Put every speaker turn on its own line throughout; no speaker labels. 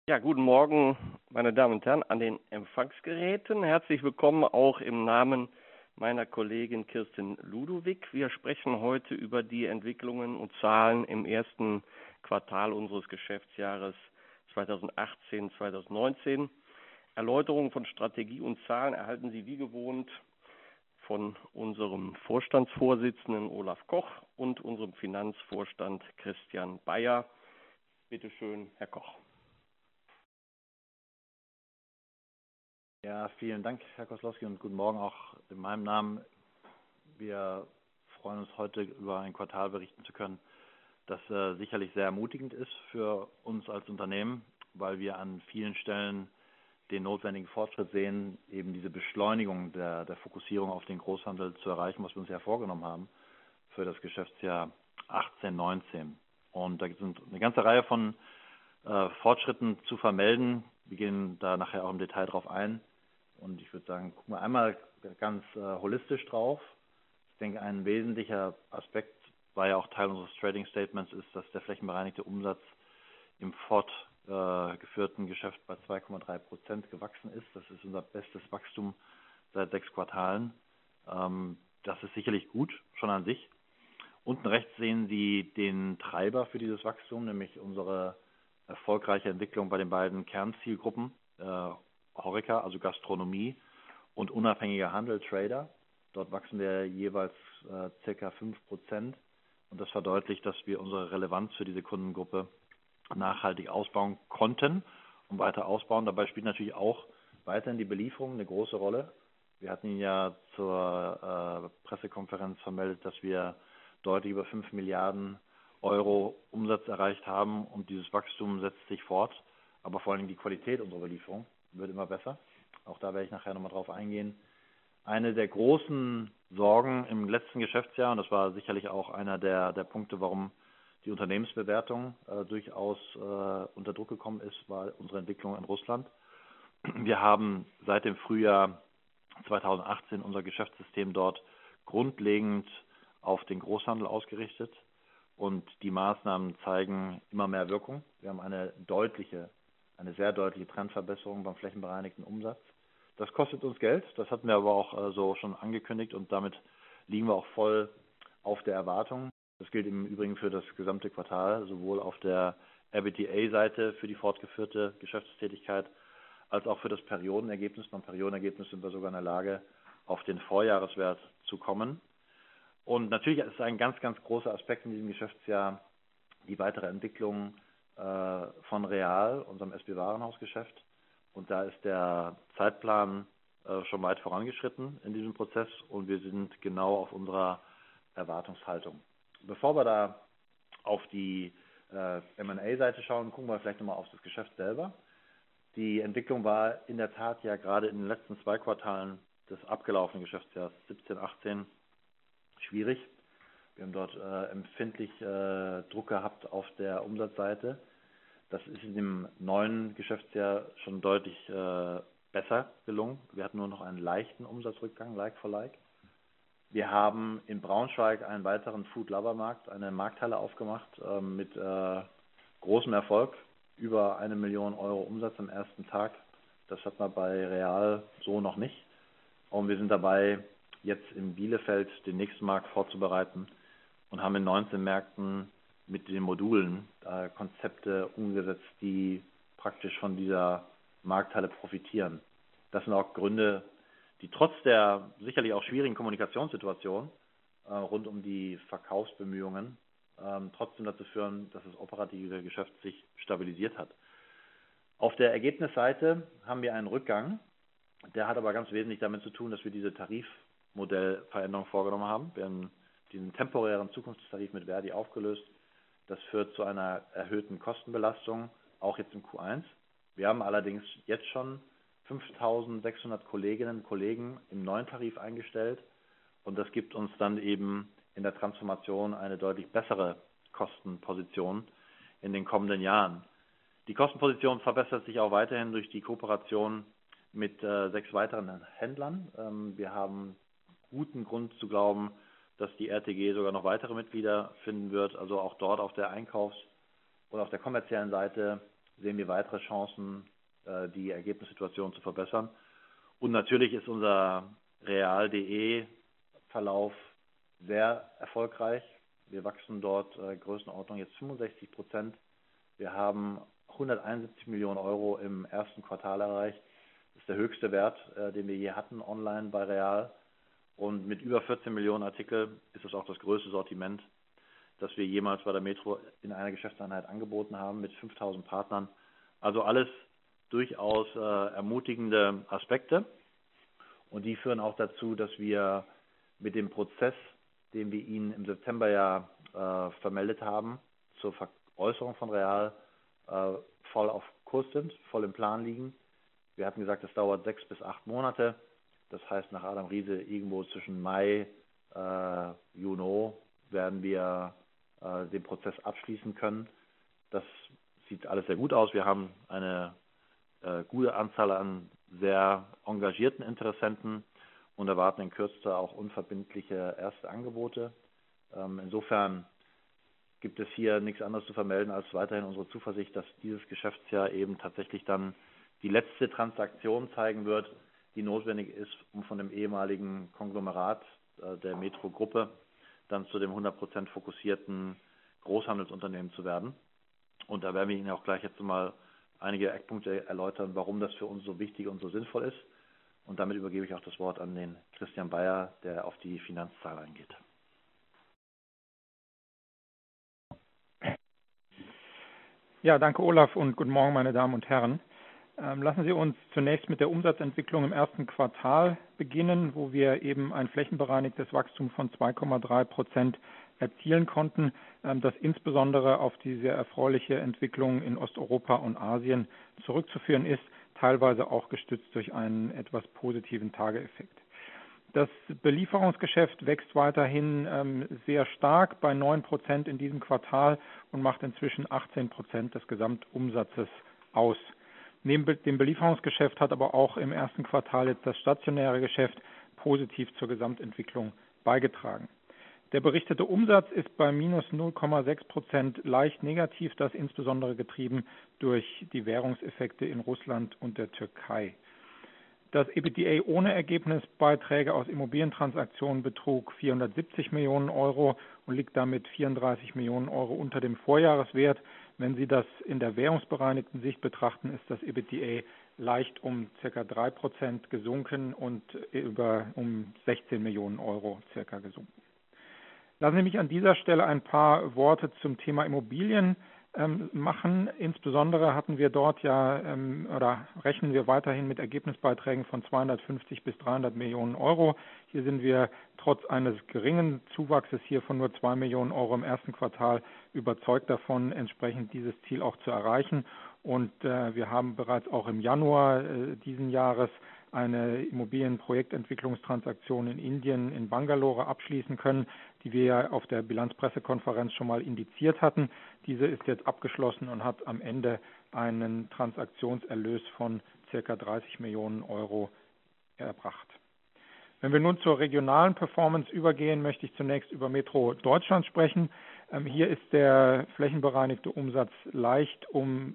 Ja, guten Morgen, meine Damen und Herren, an den Empfangsgeräten. Herzlich willkommen auch im Namen meiner Kollegin Kirsten Ludowig. Wir sprechen heute über die Entwicklungen und Zahlen im ersten Quartal unseres Geschäftsjahres 2018-2019. Erläuterungen von Strategie und Zahlen erhalten Sie wie gewohnt von unserem Vorstandsvorsitzenden Olaf Koch und unserem Finanzvorstand Christian Bayer. Bitte schön, Herr Koch.
Ja, vielen Dank, Herr Koslowski, und guten Morgen auch in meinem Namen. Wir freuen uns heute, über ein Quartal berichten zu können, das sicherlich sehr ermutigend ist für uns als Unternehmen, weil wir an vielen Stellen den notwendigen Fortschritt sehen, eben diese Beschleunigung der Fokussierung auf den Großhandel zu erreichen, was wir uns ja vorgenommen haben für das Geschäftsjahr 18/19. Und da sind eine ganze Reihe von Fortschritten zu vermelden. Wir gehen da nachher auch im Detail drauf ein. Und ich würde sagen, gucken wir einmal ganz holistisch drauf. Ich denke, ein wesentlicher Aspekt, war ja auch Teil unseres Trading Statements, ist, dass der flächenbereinigte Umsatz im fortgeführten Geschäft bei 2,3% gewachsen ist. Das ist unser bestes Wachstum seit 6 Quartalen. Das ist sicherlich gut, schon an sich. Unten rechts sehen Sie den Treiber für dieses Wachstum, nämlich unsere erfolgreiche Entwicklung bei den beiden Kernzielgruppen, HoReCa, also Gastronomie, und unabhängiger Handel, Trader. Dort wachsen wir jeweils ca. 5%, und das verdeutlicht, dass wir unsere Relevanz für diese Kundengruppe nachhaltig ausbauen konnten und weiter ausbauen. Dabei spielt natürlich auch weiterhin die Belieferung eine große Rolle. Wir hatten Ihnen ja zur Pressekonferenz vermeldet, dass wir deutlich über 5 Milliarden Euro Umsatz erreicht haben, und dieses Wachstum setzt sich fort, aber vor allem die Qualität unserer Belieferung wird immer besser. Auch da werde ich nachher nochmal drauf eingehen. Eine der großen Sorgen im letzten Geschäftsjahr, und das war sicherlich auch einer der Punkte, warum die Unternehmensbewertung durchaus unter Druck gekommen ist, war unsere Entwicklung in Russland. Wir haben seit dem Frühjahr 2018 unser Geschäftssystem dort grundlegend auf den Großhandel ausgerichtet, und die Maßnahmen zeigen immer mehr Wirkung. Wir haben eine sehr deutliche Trendverbesserung beim flächenbereinigten Umsatz. Das kostet uns Geld, das hatten wir aber auch so schon angekündigt, und damit liegen wir auch voll auf der Erwartung. Das gilt im Übrigen für das gesamte Quartal, sowohl auf der EBITDA-Seite für die fortgeführte Geschäftstätigkeit als auch für das Periodenergebnis. Beim Periodenergebnis sind wir sogar in der Lage, auf den Vorjahreswert zu kommen. Und natürlich ist ein ganz, ganz großer Aspekt in diesem Geschäftsjahr die weitere Entwicklung von Real, unserem SB-Warenhausgeschäft. Und da ist der Zeitplan schon weit vorangeschritten in diesem Prozess, und wir sind genau auf unserer Erwartungshaltung. Bevor wir da auf die M&A-Seite schauen, gucken wir vielleicht nochmal auf das Geschäft selber. Die Entwicklung war in der Tat ja gerade in den letzten 2 Quartalen des abgelaufenen Geschäftsjahres 17/18 schwierig. Wir haben dort empfindlich Druck gehabt auf der Umsatzseite. Das ist in dem neuen Geschäftsjahr schon deutlich besser gelungen. Wir hatten nur noch einen leichten Umsatzrückgang, like for like. Wir haben in Braunschweig einen weiteren Food-Lover-Markt, eine Markthalle aufgemacht mit großem Erfolg. Über 1 Million Euro Umsatz am ersten Tag. Das hat man bei Real so noch nicht. Und wir sind dabei, jetzt in Bielefeld den nächsten Markt vorzubereiten, und haben in 19 Märkten mit den Modulen Konzepte umgesetzt, die praktisch von dieser Markthalle profitieren. Das sind auch Gründe, die trotz der sicherlich auch schwierigen Kommunikationssituation rund um die Verkaufsbemühungen trotzdem dazu führen, dass das operative Geschäft sich stabilisiert hat. Auf der Ergebnisseite haben wir einen Rückgang. Der hat aber ganz wesentlich damit zu tun, dass wir diese Tarifmodellveränderung vorgenommen haben. Wir haben diesen temporären Zukunftstarif mit Verdi aufgelöst. Das führt zu einer erhöhten Kostenbelastung, auch jetzt im Q1. Wir haben allerdings jetzt schon 5.600 Kolleginnen und Kollegen im neuen Tarif eingestellt, und das gibt uns dann eben in der Transformation eine deutlich bessere Kostenposition in den kommenden Jahren. Die Kostenposition verbessert sich auch weiterhin durch die Kooperation mit 6 weiteren Händlern. Wir haben guten Grund zu glauben, dass die RTG sogar noch weitere Mitglieder finden wird. Also auch dort auf der Einkaufs- oder auf der kommerziellen Seite sehen wir weitere Chancen, die Ergebnissituation zu verbessern. Und natürlich ist unser real.de Verlauf sehr erfolgreich. Wir wachsen dort Größenordnung jetzt 65%. Wir haben 171 Millionen Euro im ersten Quartal erreicht. Das ist der höchste Wert, den wir je hatten online bei Real. Und mit über 14 Millionen Artikel ist es auch das größte Sortiment, das wir jemals bei der Metro in einer Geschäftseinheit angeboten haben, mit 5000 Partnern. Also alles durchaus ermutigende Aspekte. Und die führen auch dazu, dass wir mit dem Prozess, den wir Ihnen im September ja vermeldet haben, zur Veräußerung von Real, voll auf Kurs sind, voll im Plan liegen. Wir hatten gesagt, es dauert 6 bis 8 Monate. Das heißt, nach Adam Riese irgendwo zwischen Mai, Juni werden wir den Prozess abschließen können. Das sieht alles sehr gut aus. Wir haben eine gute Anzahl an sehr engagierten Interessenten und erwarten in Kürze auch unverbindliche erste Angebote. Insofern gibt es hier nichts anderes zu vermelden als weiterhin unsere Zuversicht, dass dieses Geschäftsjahr eben tatsächlich dann die letzte Transaktion zeigen wird, die notwendig ist, um von dem ehemaligen Konglomerat der Metro-Gruppe dann zu dem 100% fokussierten Großhandelsunternehmen zu werden. Und da werden wir Ihnen auch gleich jetzt mal einige Eckpunkte erläutern, warum das für uns so wichtig und so sinnvoll ist. Und damit übergebe ich auch das Wort an den Christian Bayer, der auf die Finanzzahl eingeht.
Ja, danke Olaf und guten Morgen, meine Damen und Herren. Lassen Sie uns zunächst mit der Umsatzentwicklung im ersten Quartal beginnen, wo wir eben ein flächenbereinigtes Wachstum von 2,3% erzielen konnten, das insbesondere auf die sehr erfreuliche Entwicklung in Osteuropa und Asien zurückzuführen ist, teilweise auch gestützt durch einen etwas positiven Tageeffekt. Das Belieferungsgeschäft wächst weiterhin sehr stark bei 9% in diesem Quartal und macht inzwischen 18% des Gesamtumsatzes aus. Neben dem Belieferungsgeschäft hat aber auch im ersten Quartal jetzt das stationäre Geschäft positiv zur Gesamtentwicklung beigetragen. Der berichtete Umsatz ist bei minus 0,6% leicht negativ, das insbesondere getrieben durch die Währungseffekte in Russland und der Türkei. Das EBITDA ohne Ergebnisbeiträge aus Immobilientransaktionen betrug 470 Millionen Euro und liegt damit 34 Millionen Euro unter dem Vorjahreswert. Wenn Sie das in der währungsbereinigten Sicht betrachten, ist das EBITDA leicht um ca. 3% gesunken und um 16 Millionen Euro ca. gesunken. Lassen Sie mich an dieser Stelle ein paar Worte zum Thema Immobilien machen. Insbesondere hatten wir dort oder rechnen wir weiterhin mit Ergebnisbeiträgen von 250 bis 300 Millionen Euro. Hier sind wir trotz eines geringen Zuwachses hier von nur 2 Millionen Euro im ersten Quartal überzeugt davon, entsprechend dieses Ziel auch zu erreichen. Und wir haben bereits auch im Januar diesen Jahres eine Immobilienprojektentwicklungstransaktion in Indien, in Bangalore, abschließen können, die wir ja auf der Bilanzpressekonferenz schon mal indiziert hatten. Diese ist jetzt abgeschlossen und hat am Ende einen Transaktionserlös von ca. 30 Millionen Euro erbracht. Wenn wir nun zur regionalen Performance übergehen, möchte ich zunächst über Metro Deutschland sprechen. Hier ist der flächenbereinigte Umsatz leicht um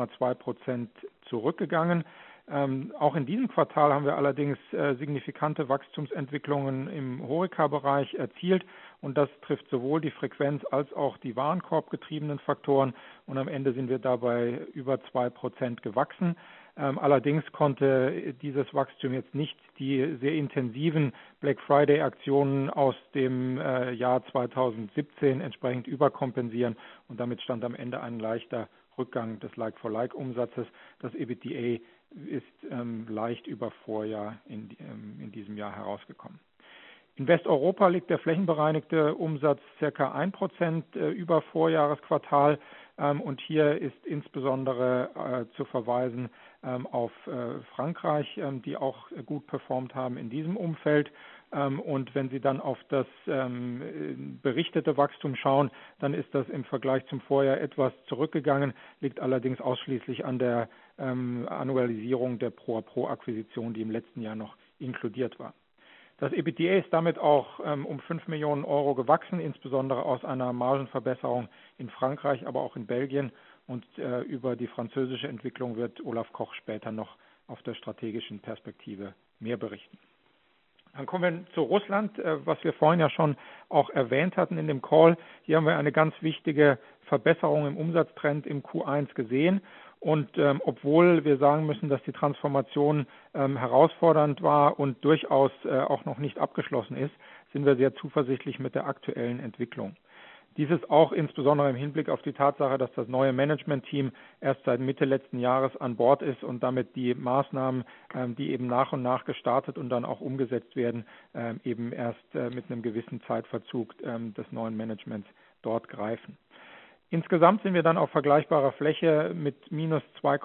0,2% zurückgegangen. Auch in diesem Quartal haben wir allerdings signifikante Wachstumsentwicklungen im HoReCa-Bereich erzielt und das trifft sowohl die Frequenz als auch die warenkorbgetriebenen Faktoren und am Ende sind wir dabei über 2% gewachsen. Allerdings konnte dieses Wachstum jetzt nicht die sehr intensiven Black Friday-Aktionen aus dem Jahr 2017 entsprechend überkompensieren und damit stand am Ende ein leichter Rückgang des Like-for-Like-Umsatzes. Das EBITDA ist leicht über Vorjahr in diesem Jahr herausgekommen. In Westeuropa liegt der flächenbereinigte Umsatz ca. 1% über Vorjahresquartal und hier ist insbesondere zu verweisen auf Frankreich, die auch gut performt haben in diesem Umfeld. Und wenn Sie dann auf das berichtete Wachstum schauen, dann ist das im Vergleich zum Vorjahr etwas zurückgegangen, liegt allerdings ausschließlich an der Annualisierung der Pro-Akquisition, die im letzten Jahr noch inkludiert war. Das EBITDA ist damit auch um 5 Millionen Euro gewachsen, insbesondere aus einer Margenverbesserung in Frankreich, aber auch in Belgien und über die französische Entwicklung wird Olaf Koch später noch auf der strategischen Perspektive mehr berichten. Dann kommen wir zu Russland, was wir vorhin ja schon auch erwähnt hatten in dem Call. Hier haben wir eine ganz wichtige Verbesserung im Umsatztrend im Q1 gesehen. Und obwohl wir sagen müssen, dass die Transformation herausfordernd war und durchaus auch noch nicht abgeschlossen ist, sind wir sehr zuversichtlich mit der aktuellen Entwicklung. Dies ist auch insbesondere im Hinblick auf die Tatsache, dass das neue Management-Team erst seit Mitte letzten Jahres an Bord ist und damit die Maßnahmen, die eben nach und nach gestartet und dann auch umgesetzt werden, eben erst mit einem gewissen Zeitverzug des neuen Managements dort greifen. Insgesamt sind wir dann auf vergleichbarer Fläche mit minus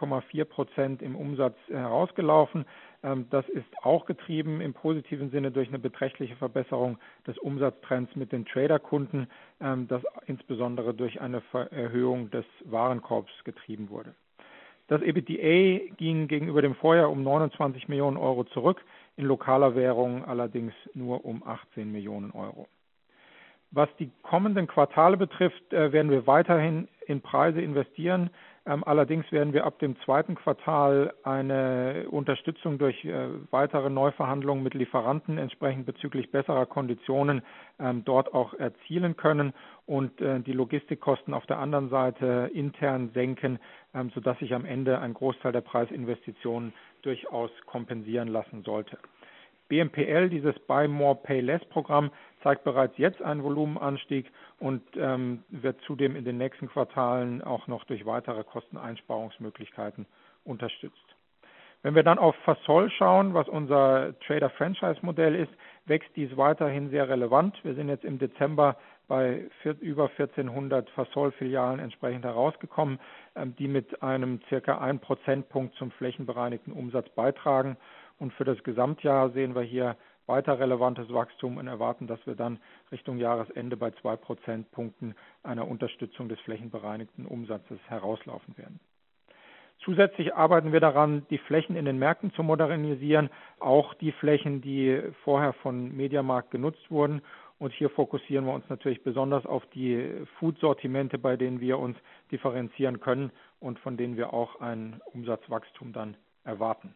2,4% im Umsatz herausgelaufen. Das ist auch getrieben im positiven Sinne durch eine beträchtliche Verbesserung des Umsatztrends mit den Traderkunden, das insbesondere durch eine Erhöhung des Warenkorbs getrieben wurde. Das EBITDA ging gegenüber dem Vorjahr um 29 Millionen Euro zurück, in lokaler Währung allerdings nur um 18 Millionen Euro. Was die kommenden Quartale betrifft, werden wir weiterhin in Preise investieren. Allerdings werden wir ab dem zweiten Quartal eine Unterstützung durch weitere Neuverhandlungen mit Lieferanten entsprechend bezüglich besserer Konditionen dort auch erzielen können und die Logistikkosten auf der anderen Seite intern senken, sodass sich am Ende ein Großteil der Preisinvestitionen durchaus kompensieren lassen sollte. BMPL, dieses Buy More Pay Less Programm, zeigt bereits jetzt einen Volumenanstieg und wird zudem in den nächsten Quartalen auch noch durch weitere Kosteneinsparungsmöglichkeiten unterstützt. Wenn wir dann auf Fasol schauen, was unser Trader-Franchise-Modell ist, wächst dies weiterhin sehr relevant. Wir sind jetzt im Dezember bei über 1400 Fasol-Filialen entsprechend herausgekommen, die mit einem ca. 1 Prozentpunkt zum flächenbereinigten Umsatz beitragen. Und für das Gesamtjahr sehen wir hier weiter relevantes Wachstum und erwarten, dass wir dann Richtung Jahresende bei 2 Prozentpunkten einer Unterstützung des flächenbereinigten Umsatzes herauslaufen werden. Zusätzlich arbeiten wir daran, die Flächen in den Märkten zu modernisieren, auch die Flächen, die vorher von MediaMarkt genutzt wurden. Und hier fokussieren wir uns natürlich besonders auf die Food-Sortimente, bei denen wir uns differenzieren können und von denen wir auch ein Umsatzwachstum dann erwarten.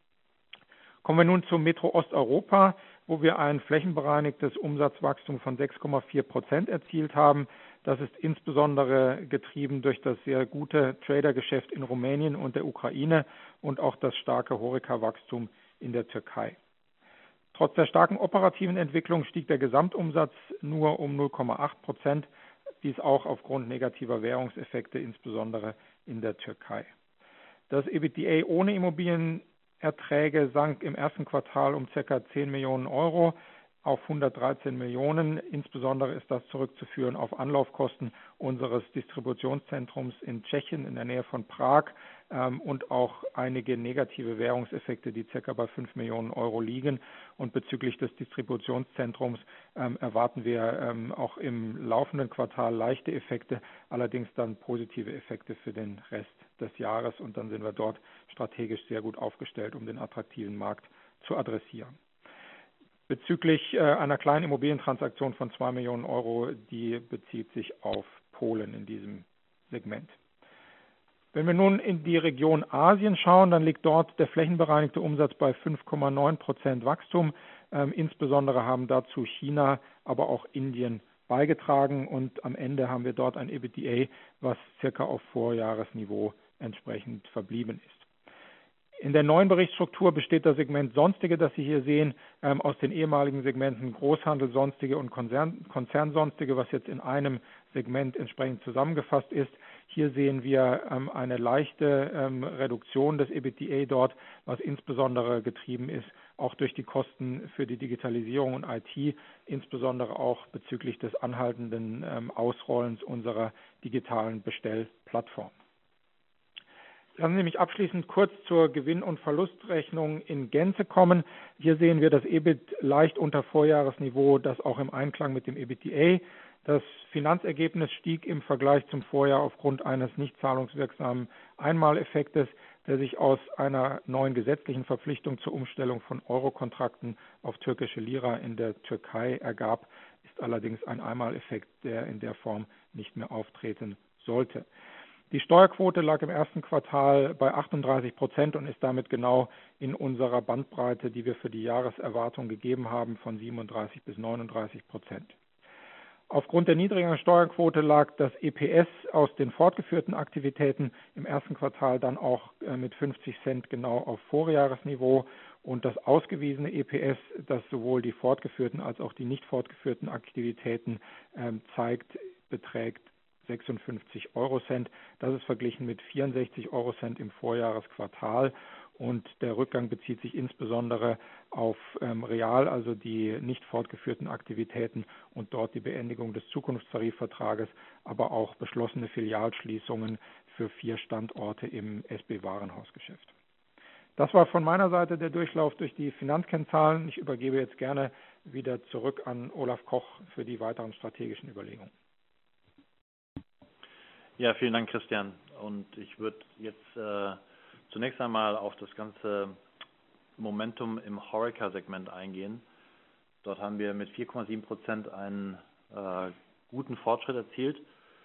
Kommen wir nun zu Metro Osteuropa, wo wir ein flächenbereinigtes Umsatzwachstum von 6,4% erzielt haben. Das ist insbesondere getrieben durch das sehr gute Tradergeschäft in Rumänien und der Ukraine und auch das starke HoReCa-Wachstum in der Türkei. Trotz der starken operativen Entwicklung stieg der Gesamtumsatz nur um 0,8%, dies auch aufgrund negativer Währungseffekte, insbesondere in der Türkei. Das EBITDA ohne Immobilienerträge sank im ersten Quartal um ca. 10 Millionen Euro auf 113 Millionen. Insbesondere ist das zurückzuführen auf Anlaufkosten unseres Distributionszentrums in Tschechien in der Nähe von Prag und auch einige negative Währungseffekte, die ca. bei 5 Millionen Euro liegen. Und bezüglich des Distributionszentrums erwarten wir auch im laufenden Quartal leichte Effekte, allerdings dann positive Effekte für den Rest des Jahres. Und dann sind wir dort strategisch sehr gut aufgestellt, um den attraktiven Markt zu adressieren. Bezüglich einer kleinen Immobilientransaktion von 2 Millionen Euro, die bezieht sich auf Polen in diesem Segment. Wenn wir nun in die Region Asien schauen, dann liegt dort der flächenbereinigte Umsatz bei 5,9% Wachstum. Insbesondere haben dazu China, aber auch Indien beigetragen und am Ende haben wir dort ein EBITDA, was circa auf Vorjahresniveau entsprechend verblieben ist. In der neuen Berichtsstruktur besteht das Segment Sonstige, das Sie hier sehen, aus den ehemaligen Segmenten Großhandel Sonstige und Konzern Sonstige, was jetzt in einem Segment entsprechend zusammengefasst ist. Hier sehen wir eine leichte Reduktion des EBITDA dort, was insbesondere getrieben ist, auch durch die Kosten für die Digitalisierung und IT, insbesondere auch bezüglich des anhaltenden Ausrollens unserer digitalen Bestellplattform. Lassen Sie mich abschließend kurz zur Gewinn- und Verlustrechnung in Gänze kommen. Hier sehen wir das EBIT leicht unter Vorjahresniveau, das auch im Einklang mit dem EBITDA. Das Finanzergebnis stieg im Vergleich zum Vorjahr aufgrund eines nicht zahlungswirksamen Einmaleffektes, der sich aus einer neuen gesetzlichen Verpflichtung zur Umstellung von Eurokontrakten auf türkische Lira in der Türkei ergab, ist allerdings ein Einmaleffekt, der in der Form nicht mehr auftreten sollte. Die Steuerquote lag im ersten Quartal bei 38% und ist damit genau in unserer Bandbreite, die wir für die Jahreserwartung gegeben haben, von 37 bis 39%. Aufgrund der niedrigeren Steuerquote lag das EPS aus den fortgeführten Aktivitäten im ersten Quartal dann auch mit 50 Cent genau auf Vorjahresniveau und das ausgewiesene EPS, das sowohl die fortgeführten als auch die nicht fortgeführten Aktivitäten zeigt, beträgt 56 Eurocent. Das ist verglichen mit 64 Eurocent im Vorjahresquartal und der Rückgang bezieht sich insbesondere auf Real, also die nicht fortgeführten Aktivitäten und dort die Beendigung des Zukunftstarifvertrages, aber auch beschlossene Filialschließungen für 4 Standorte im SB-Warenhausgeschäft. Das war von meiner Seite der Durchlauf durch die Finanzkennzahlen. Ich übergebe jetzt gerne wieder zurück an Olaf Koch für die weiteren strategischen Überlegungen.
Ja, vielen Dank, Christian. Und ich würde jetzt zunächst einmal auf das ganze Momentum im HoReCa-Segment eingehen. Dort haben wir mit 4,7% einen guten Fortschritt erzielt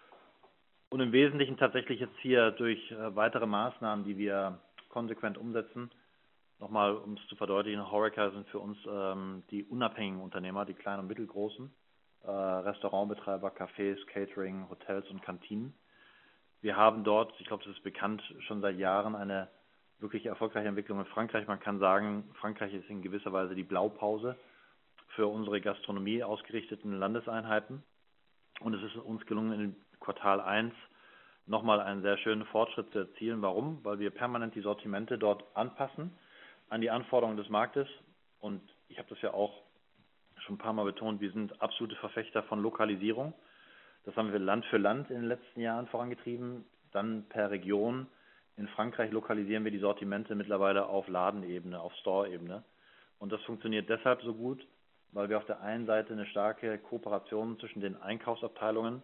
und im Wesentlichen tatsächlich jetzt hier durch weitere Maßnahmen, die wir konsequent umsetzen. Nochmal, um es zu verdeutlichen, HoReCa sind für uns die unabhängigen Unternehmer, die kleinen und mittelgroßen, Restaurantbetreiber, Cafés, Catering, Hotels und Kantinen. Wir haben dort, ich glaube, das ist bekannt, schon seit Jahren eine wirklich erfolgreiche Entwicklung in Frankreich. Man kann sagen, Frankreich ist in gewisser Weise die Blaupause für unsere Gastronomie ausgerichteten Landeseinheiten. Und es ist uns gelungen, in Quartal 1 nochmal einen sehr schönen Fortschritt zu erzielen. Warum? Weil wir permanent die Sortimente dort anpassen an die Anforderungen des Marktes. Und ich habe das ja auch schon ein paar Mal betont, wir sind absolute Verfechter von Lokalisierung. Das haben wir Land für Land in den letzten Jahren vorangetrieben. Dann per Region. In Frankreich lokalisieren wir die Sortimente mittlerweile auf Ladenebene, auf Store-Ebene. Und das funktioniert deshalb so gut, weil wir auf der einen Seite eine starke Kooperation zwischen den Einkaufsabteilungen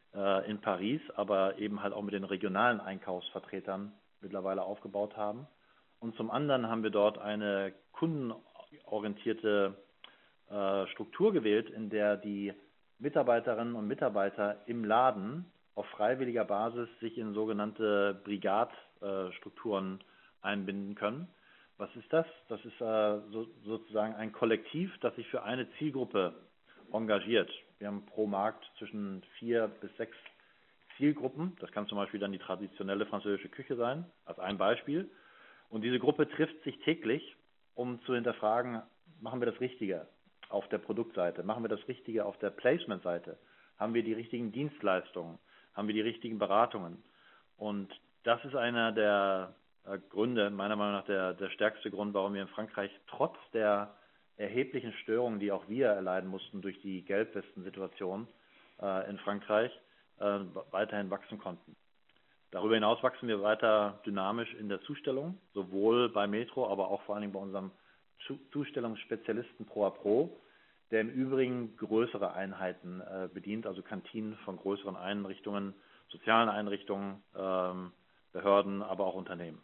in Paris, aber eben halt auch mit den regionalen Einkaufsvertretern mittlerweile aufgebaut haben. Und zum anderen haben wir dort eine kundenorientierte Struktur gewählt, in der die Mitarbeiterinnen und Mitarbeiter im Laden auf freiwilliger Basis sich in sogenannte Brigadstrukturen einbinden können. Was ist das? Das ist sozusagen ein Kollektiv, das sich für eine Zielgruppe engagiert. Wir haben pro Markt zwischen 4 bis 6 Zielgruppen. Das kann zum Beispiel dann die traditionelle französische Küche sein, als ein Beispiel. Und diese Gruppe trifft sich täglich, um zu hinterfragen, machen wir das Richtige auf der Produktseite, machen wir das Richtige auf der Placement-Seite, haben wir die richtigen Dienstleistungen, haben wir die richtigen Beratungen. Und das ist einer der Gründe, meiner Meinung nach der stärkste Grund, warum wir in Frankreich trotz der erheblichen Störungen, die auch wir erleiden mussten durch die Gelbwesten-Situation in Frankreich, weiterhin wachsen konnten. Darüber hinaus wachsen wir weiter dynamisch in der Zustellung, sowohl bei Metro, aber auch vor allen Dingen bei unserem Zustellungsspezialisten ProApro, der im Übrigen größere Einheiten bedient, also Kantinen von größeren Einrichtungen, sozialen Einrichtungen, Behörden, aber auch Unternehmen.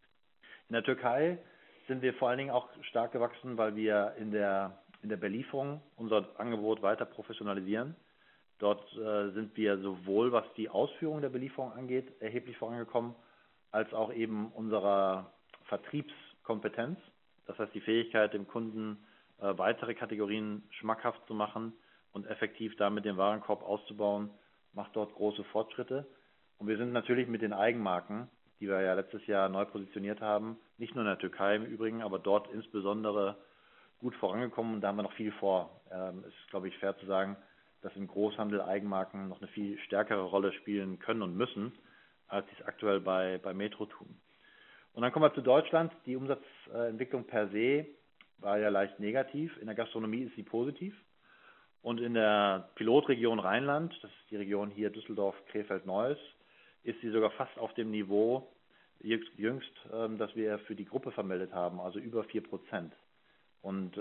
In der Türkei sind wir vor allen Dingen auch stark gewachsen, weil wir in der Belieferung unser Angebot weiter professionalisieren. Dort sind wir sowohl, was die Ausführung der Belieferung angeht, erheblich vorangekommen, als auch eben unserer Vertriebskompetenz. Das heißt, die Fähigkeit, dem Kunden weitere Kategorien schmackhaft zu machen und effektiv damit den Warenkorb auszubauen, macht dort große Fortschritte. Und wir sind natürlich mit den Eigenmarken, die wir ja letztes Jahr neu positioniert haben, nicht nur in der Türkei im Übrigen, aber dort insbesondere gut vorangekommen und da haben wir noch viel vor. Es ist, glaube ich, fair zu sagen, dass im Großhandel Eigenmarken noch eine viel stärkere Rolle spielen können und müssen, als sie es aktuell bei Metro tun. Und dann kommen wir zu Deutschland. Die Umsatzentwicklung per se war ja leicht negativ. In der Gastronomie ist sie positiv. Und in der Pilotregion Rheinland, das ist die Region hier Düsseldorf, Krefeld, Neuss, ist sie sogar fast auf dem Niveau jüngst, das wir für die Gruppe vermeldet haben, also über 4%. Und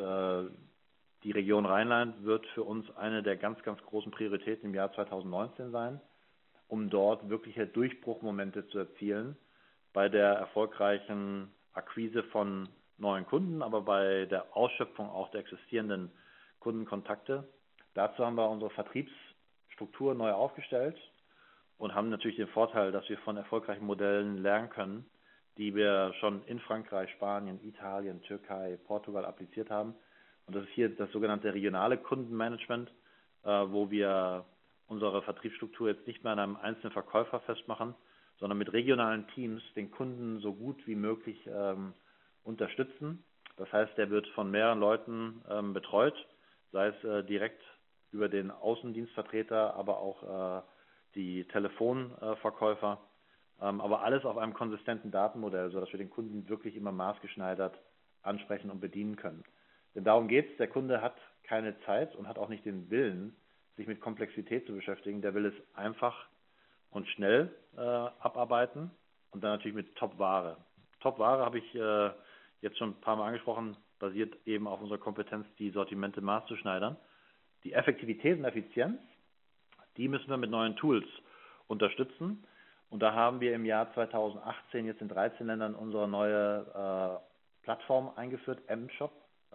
die Region Rheinland wird für uns eine der ganz, ganz großen Prioritäten im Jahr 2019 sein, um dort wirkliche Durchbruchmomente zu erzielen bei der erfolgreichen Akquise von neuen Kunden, aber bei der Ausschöpfung auch der existierenden Kundenkontakte. Dazu haben wir unsere Vertriebsstruktur neu aufgestellt und haben natürlich den Vorteil, dass wir von erfolgreichen Modellen lernen können, die wir schon in Frankreich, Spanien, Italien, Türkei, Portugal appliziert haben. Und das ist hier das sogenannte regionale Kundenmanagement, wo wir unsere Vertriebsstruktur jetzt nicht mehr an einem einzelnen Verkäufer festmachen, sondern mit regionalen Teams den Kunden so gut wie möglich unterstützen. Das heißt, der wird von mehreren Leuten betreut, sei es direkt über den Außendienstvertreter, aber auch die Telefonverkäufer, aber alles auf einem konsistenten Datenmodell, sodass wir den Kunden wirklich immer maßgeschneidert ansprechen und bedienen können. Denn darum geht es, der Kunde hat keine Zeit und hat auch nicht den Willen, sich mit Komplexität zu beschäftigen. Der will es einfach und schnell abarbeiten und dann natürlich mit Top-Ware. Top-Ware habe ich jetzt schon ein paar Mal angesprochen, basiert eben auf unserer Kompetenz, die Sortimente maßzuschneidern. Die Effektivität und Effizienz, die müssen wir mit neuen Tools unterstützen. Und da haben wir im Jahr 2018 jetzt in 13 Ländern unsere neue Plattform eingeführt, M-Shop.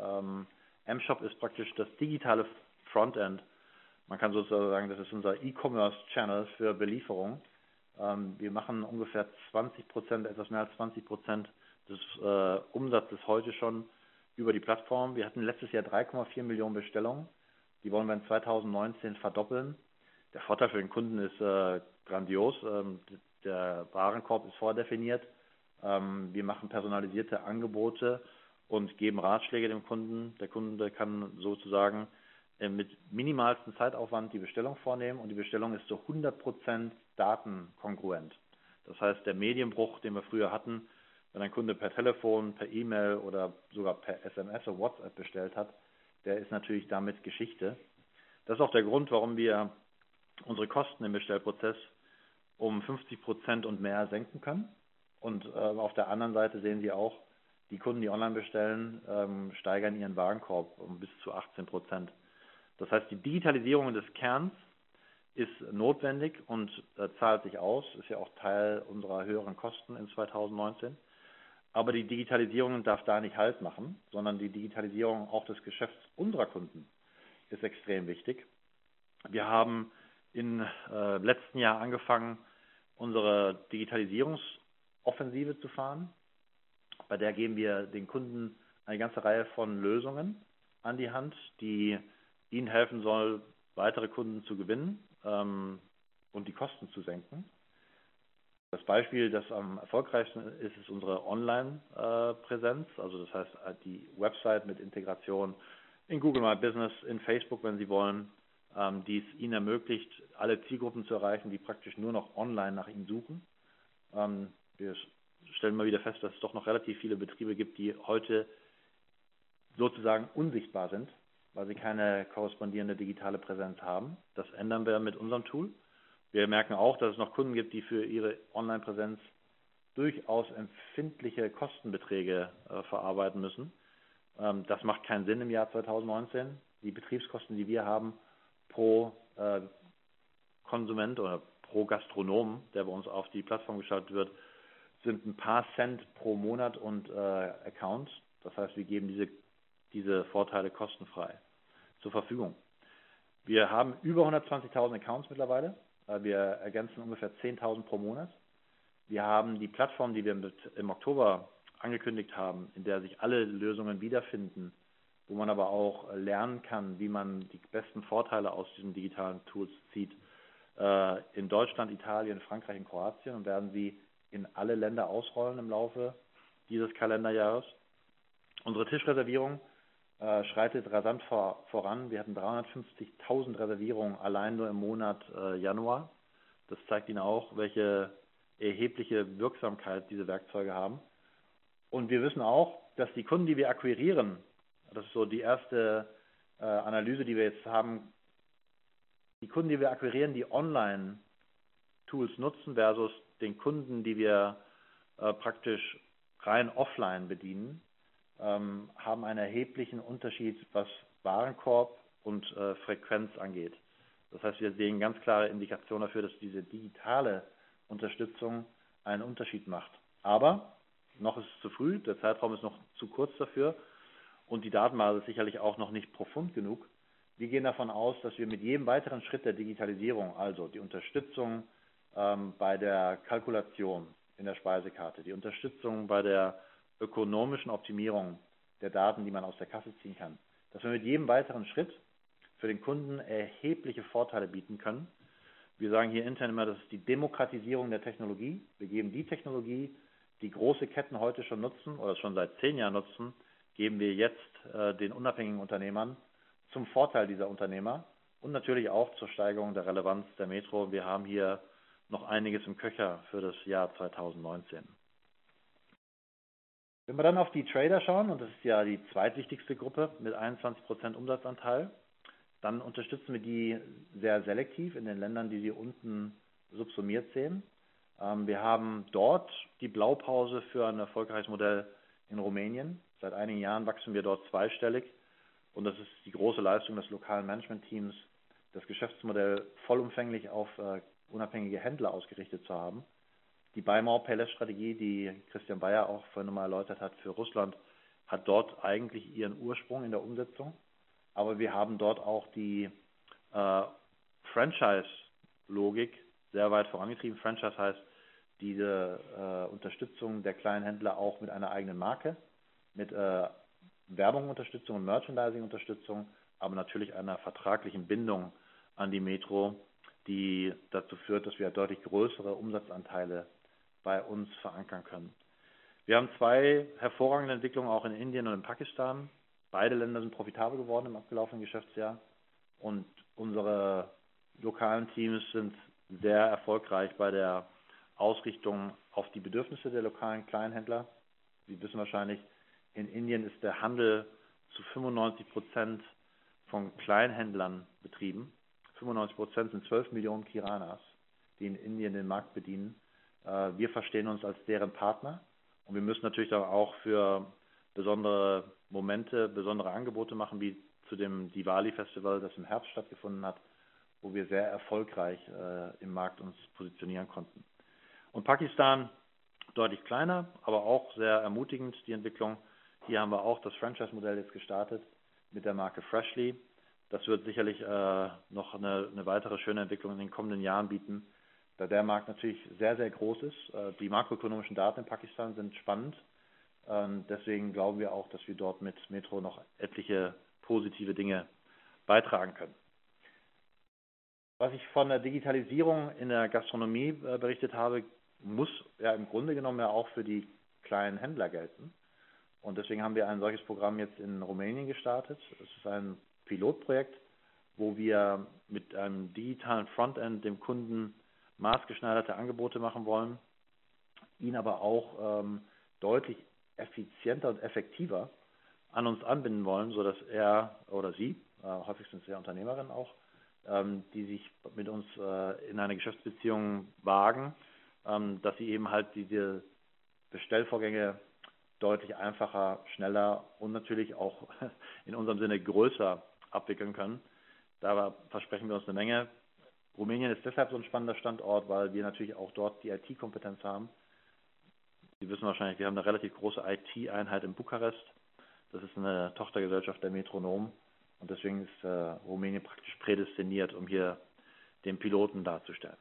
M-Shop ist praktisch das digitale Frontend. Man kann sozusagen sagen, das ist unser E-Commerce-Channel für Belieferung. Wir machen ungefähr 20%, etwas mehr als 20% des Umsatzes heute schon über die Plattform. Wir hatten letztes Jahr 3,4 Millionen Bestellungen. Die wollen wir in 2019 verdoppeln. Der Vorteil für den Kunden ist grandios. Der Warenkorb ist vordefiniert. Wir machen personalisierte Angebote und geben Ratschläge dem Kunden. Der Kunde kann sozusagen mit minimalstem Zeitaufwand die Bestellung vornehmen und die Bestellung ist zu 100% datenkongruent. Das heißt, der Medienbruch, den wir früher hatten, wenn ein Kunde per Telefon, per E-Mail oder sogar per SMS oder WhatsApp bestellt hat, der ist natürlich damit Geschichte. Das ist auch der Grund, warum wir unsere Kosten im Bestellprozess um 50% und mehr senken können. Und auf der anderen Seite sehen Sie auch, die Kunden, die online bestellen, steigern ihren Warenkorb um bis zu 18%. Das heißt, die Digitalisierung des Kerns ist notwendig und zahlt sich aus, ist ja auch Teil unserer höheren Kosten in 2019. Aber die Digitalisierung darf da nicht Halt machen, sondern die Digitalisierung auch des Geschäfts unserer Kunden ist extrem wichtig. Wir haben im letzten Jahr angefangen, unsere Digitalisierungsoffensive zu fahren. Bei der geben wir den Kunden eine ganze Reihe von Lösungen an die Hand, die ihnen helfen soll, weitere Kunden zu gewinnen und die Kosten zu senken. Das Beispiel, das am erfolgreichsten ist, ist unsere Online-Präsenz. Also das heißt die Website mit Integration in Google My Business, in Facebook, wenn Sie wollen, die es Ihnen ermöglicht, alle Zielgruppen zu erreichen, die praktisch nur noch online nach Ihnen suchen. Wir stellen mal wieder fest, dass es doch noch relativ viele Betriebe gibt, die heute sozusagen unsichtbar sind, weil sie keine korrespondierende digitale Präsenz haben. Das ändern wir mit unserem Tool. Wir merken auch, dass es noch Kunden gibt, die für ihre Online-Präsenz durchaus empfindliche Kostenbeträge verarbeiten müssen. Das macht keinen Sinn im Jahr 2019. Die Betriebskosten, die wir haben pro Konsument oder pro Gastronom, der bei uns auf die Plattform geschaltet wird, sind ein paar Cent pro Monat und Account. Das heißt, wir geben diese Vorteile kostenfrei zur Verfügung. Wir haben über 120.000 Accounts mittlerweile. Wir ergänzen ungefähr 10.000 pro Monat. Wir haben die Plattform, die wir im Oktober angekündigt haben, in der sich alle Lösungen wiederfinden, wo man aber auch lernen kann, wie man die besten Vorteile aus diesen digitalen Tools zieht. In Deutschland, Italien, Frankreich und Kroatien und werden sie in alle Länder ausrollen im Laufe dieses Kalenderjahres. Unsere Tischreservierung schreitet rasant voran. Wir hatten 350.000 Reservierungen allein nur im Monat Januar. Das zeigt Ihnen auch, welche erhebliche Wirksamkeit diese Werkzeuge haben. Und wir wissen auch, dass die Kunden, die wir akquirieren, das ist so die erste Analyse, die wir jetzt haben, die Kunden, die wir akquirieren, die Online-Tools nutzen versus den Kunden, die wir praktisch rein offline bedienen, haben einen erheblichen Unterschied, was Warenkorb und Frequenz angeht. Das heißt, wir sehen ganz klare Indikationen dafür, dass diese digitale Unterstützung einen Unterschied macht. Aber noch ist es zu früh, der Zeitraum ist noch zu kurz dafür und die Datenbasis ist sicherlich auch noch nicht profund genug. Wir gehen davon aus, dass wir mit jedem weiteren Schritt der Digitalisierung, also die Unterstützung bei der Kalkulation in der Speisekarte, die Unterstützung bei der ökonomischen Optimierung der Daten, die man aus der Kasse ziehen kann, dass wir mit jedem weiteren Schritt für den Kunden erhebliche Vorteile bieten können. Wir sagen hier intern immer, das ist die Demokratisierung der Technologie. Wir geben die Technologie, die große Ketten heute schon nutzen oder schon seit 10 Jahren nutzen, geben wir jetzt den unabhängigen Unternehmern zum Vorteil dieser Unternehmer und natürlich auch zur Steigerung der Relevanz der Metro. Wir haben hier noch einiges im Köcher für das Jahr 2019. Wenn wir dann auf die Trader schauen, und das ist ja die zweitwichtigste Gruppe mit 21% Umsatzanteil, dann unterstützen wir die sehr selektiv in den Ländern, die Sie unten subsumiert sehen. Wir haben dort die Blaupause für ein erfolgreiches Modell in Rumänien. Seit einigen Jahren wachsen wir dort zweistellig und das ist die große Leistung des lokalen Managementteams, das Geschäftsmodell vollumfänglich auf unabhängige Händler ausgerichtet zu haben. Die Buy More Pay Less Strategie, die Christian Bayer auch vorhin nochmal erläutert hat für Russland, hat dort eigentlich ihren Ursprung in der Umsetzung. Aber wir haben dort auch die Franchise-Logik sehr weit vorangetrieben. Franchise heißt diese Unterstützung der kleinen Händler auch mit einer eigenen Marke, mit Werbung-Unterstützung und Merchandising-Unterstützung, aber natürlich einer vertraglichen Bindung an die Metro, die dazu führt, dass wir deutlich größere Umsatzanteile bei uns verankern können. Wir haben 2 hervorragende Entwicklungen auch in Indien und in Pakistan. Beide Länder sind profitabel geworden im abgelaufenen Geschäftsjahr und unsere lokalen Teams sind sehr erfolgreich bei der Ausrichtung auf die Bedürfnisse der lokalen Kleinhändler. Sie wissen wahrscheinlich, in Indien ist der Handel zu 95% von Kleinhändlern betrieben. 95% sind 12 Millionen Kiranas, die in Indien den Markt bedienen. Wir verstehen uns als deren Partner und wir müssen natürlich auch für besondere Momente, besondere Angebote machen, wie zu dem Diwali-Festival, das im Herbst stattgefunden hat, wo wir sehr erfolgreich im Markt uns positionieren konnten. Und Pakistan deutlich kleiner, aber auch sehr ermutigend die Entwicklung. Hier haben wir auch das Franchise-Modell jetzt gestartet mit der Marke Freshly. Das wird sicherlich noch eine weitere schöne Entwicklung in den kommenden Jahren bieten, da der Markt natürlich sehr, sehr groß ist. Die makroökonomischen Daten in Pakistan sind spannend. Deswegen glauben wir auch, dass wir dort mit Metro noch etliche positive Dinge beitragen können. Was ich von der Digitalisierung in der Gastronomie berichtet habe, muss ja im Grunde genommen ja auch für die kleinen Händler gelten. Und deswegen haben wir ein solches Programm jetzt in Rumänien gestartet. Es ist ein Pilotprojekt, wo wir mit einem digitalen Frontend dem Kunden maßgeschneiderte Angebote machen wollen, ihn aber auch deutlich effizienter und effektiver an uns anbinden wollen, sodass er oder sie, häufig sind es ja Unternehmerinnen auch, die sich mit uns in eine Geschäftsbeziehung wagen, dass sie eben halt diese Bestellvorgänge deutlich einfacher, schneller und natürlich auch in unserem Sinne größer abwickeln können. Da versprechen wir uns eine Menge. Rumänien ist deshalb so ein spannender Standort, weil wir natürlich auch dort die IT-Kompetenz haben. Sie wissen wahrscheinlich, wir haben eine relativ große IT-Einheit in Bukarest. Das ist eine Tochtergesellschaft der Metronom und deswegen ist Rumänien praktisch prädestiniert, um hier den Piloten darzustellen.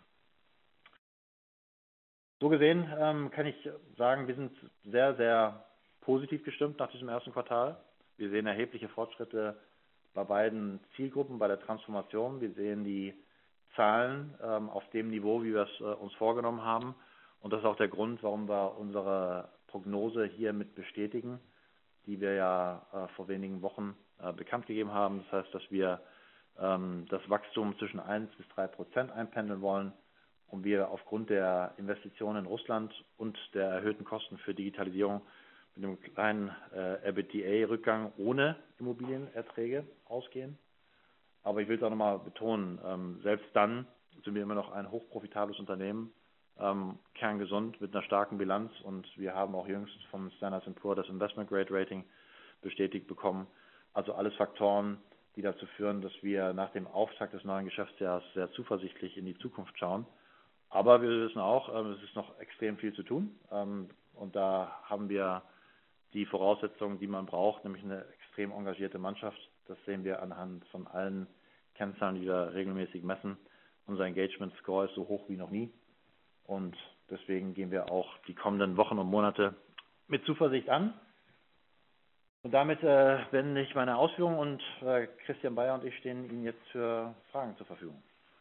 So gesehen kann ich sagen, wir sind sehr, sehr positiv gestimmt nach diesem ersten Quartal. Wir sehen erhebliche Fortschritte bei beiden Zielgruppen, bei der Transformation. Wir sehen die Zahlen auf dem Niveau, wie wir es uns vorgenommen haben. Und das ist auch der Grund, warum wir unsere Prognose hiermit bestätigen, die wir ja vor wenigen Wochen bekannt gegeben haben. Das heißt, dass wir das Wachstum zwischen 1 bis 3% einpendeln wollen und wir aufgrund der Investitionen in Russland und der erhöhten Kosten für Digitalisierung mit einem kleinen EBITDA-Rückgang ohne Immobilienerträge ausgehen. Aber ich will es auch nochmal betonen, selbst dann sind wir immer noch ein hochprofitables Unternehmen, kerngesund mit einer starken Bilanz und wir haben auch jüngst vom Standard & Poor's das Investment Grade Rating bestätigt bekommen. Also alles Faktoren, die dazu führen, dass wir nach dem Auftakt des neuen Geschäftsjahres sehr zuversichtlich in die Zukunft schauen. Aber wir wissen auch, es ist noch extrem viel zu tun und da haben wir die Voraussetzungen, die man braucht, nämlich eine extrem engagierte Mannschaft. Das sehen wir anhand von allen Kennzahlen, die wir regelmäßig messen. Unser Engagement Score ist so hoch wie noch nie. Und deswegen gehen wir auch die kommenden Wochen und Monate mit Zuversicht an. Und damit beende ich meine Ausführungen und Christian Bayer und ich stehen Ihnen jetzt für Fragen zur Verfügung.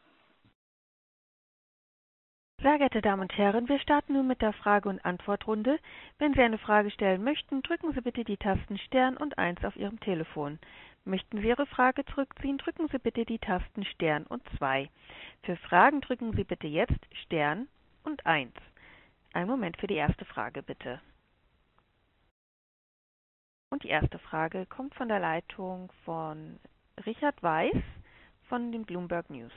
Sehr geehrte Damen und Herren, wir starten nun mit der Frage- und Antwortrunde. Wenn Sie eine Frage stellen möchten, drücken Sie bitte die Tasten Stern und 1 auf Ihrem Telefon. Möchten Sie Ihre Frage zurückziehen, drücken Sie bitte die Tasten Stern und 2. Für Fragen drücken Sie bitte jetzt Stern und 1. Einen Moment für die erste Frage, bitte. Und die erste Frage kommt von der Leitung von Richard Weiß von den Bloomberg News.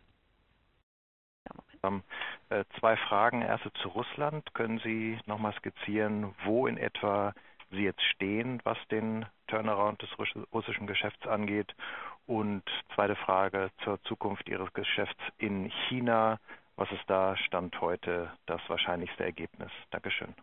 Zwei Fragen. Erste zu Russland. Können Sie nochmal skizzieren, wo in etwa Sie jetzt stehen, was den Turnaround des russischen Geschäfts angeht? Und zweite Frage zur Zukunft Ihres Geschäfts in China. Was ist da Stand heute das wahrscheinlichste Ergebnis? Dankeschön.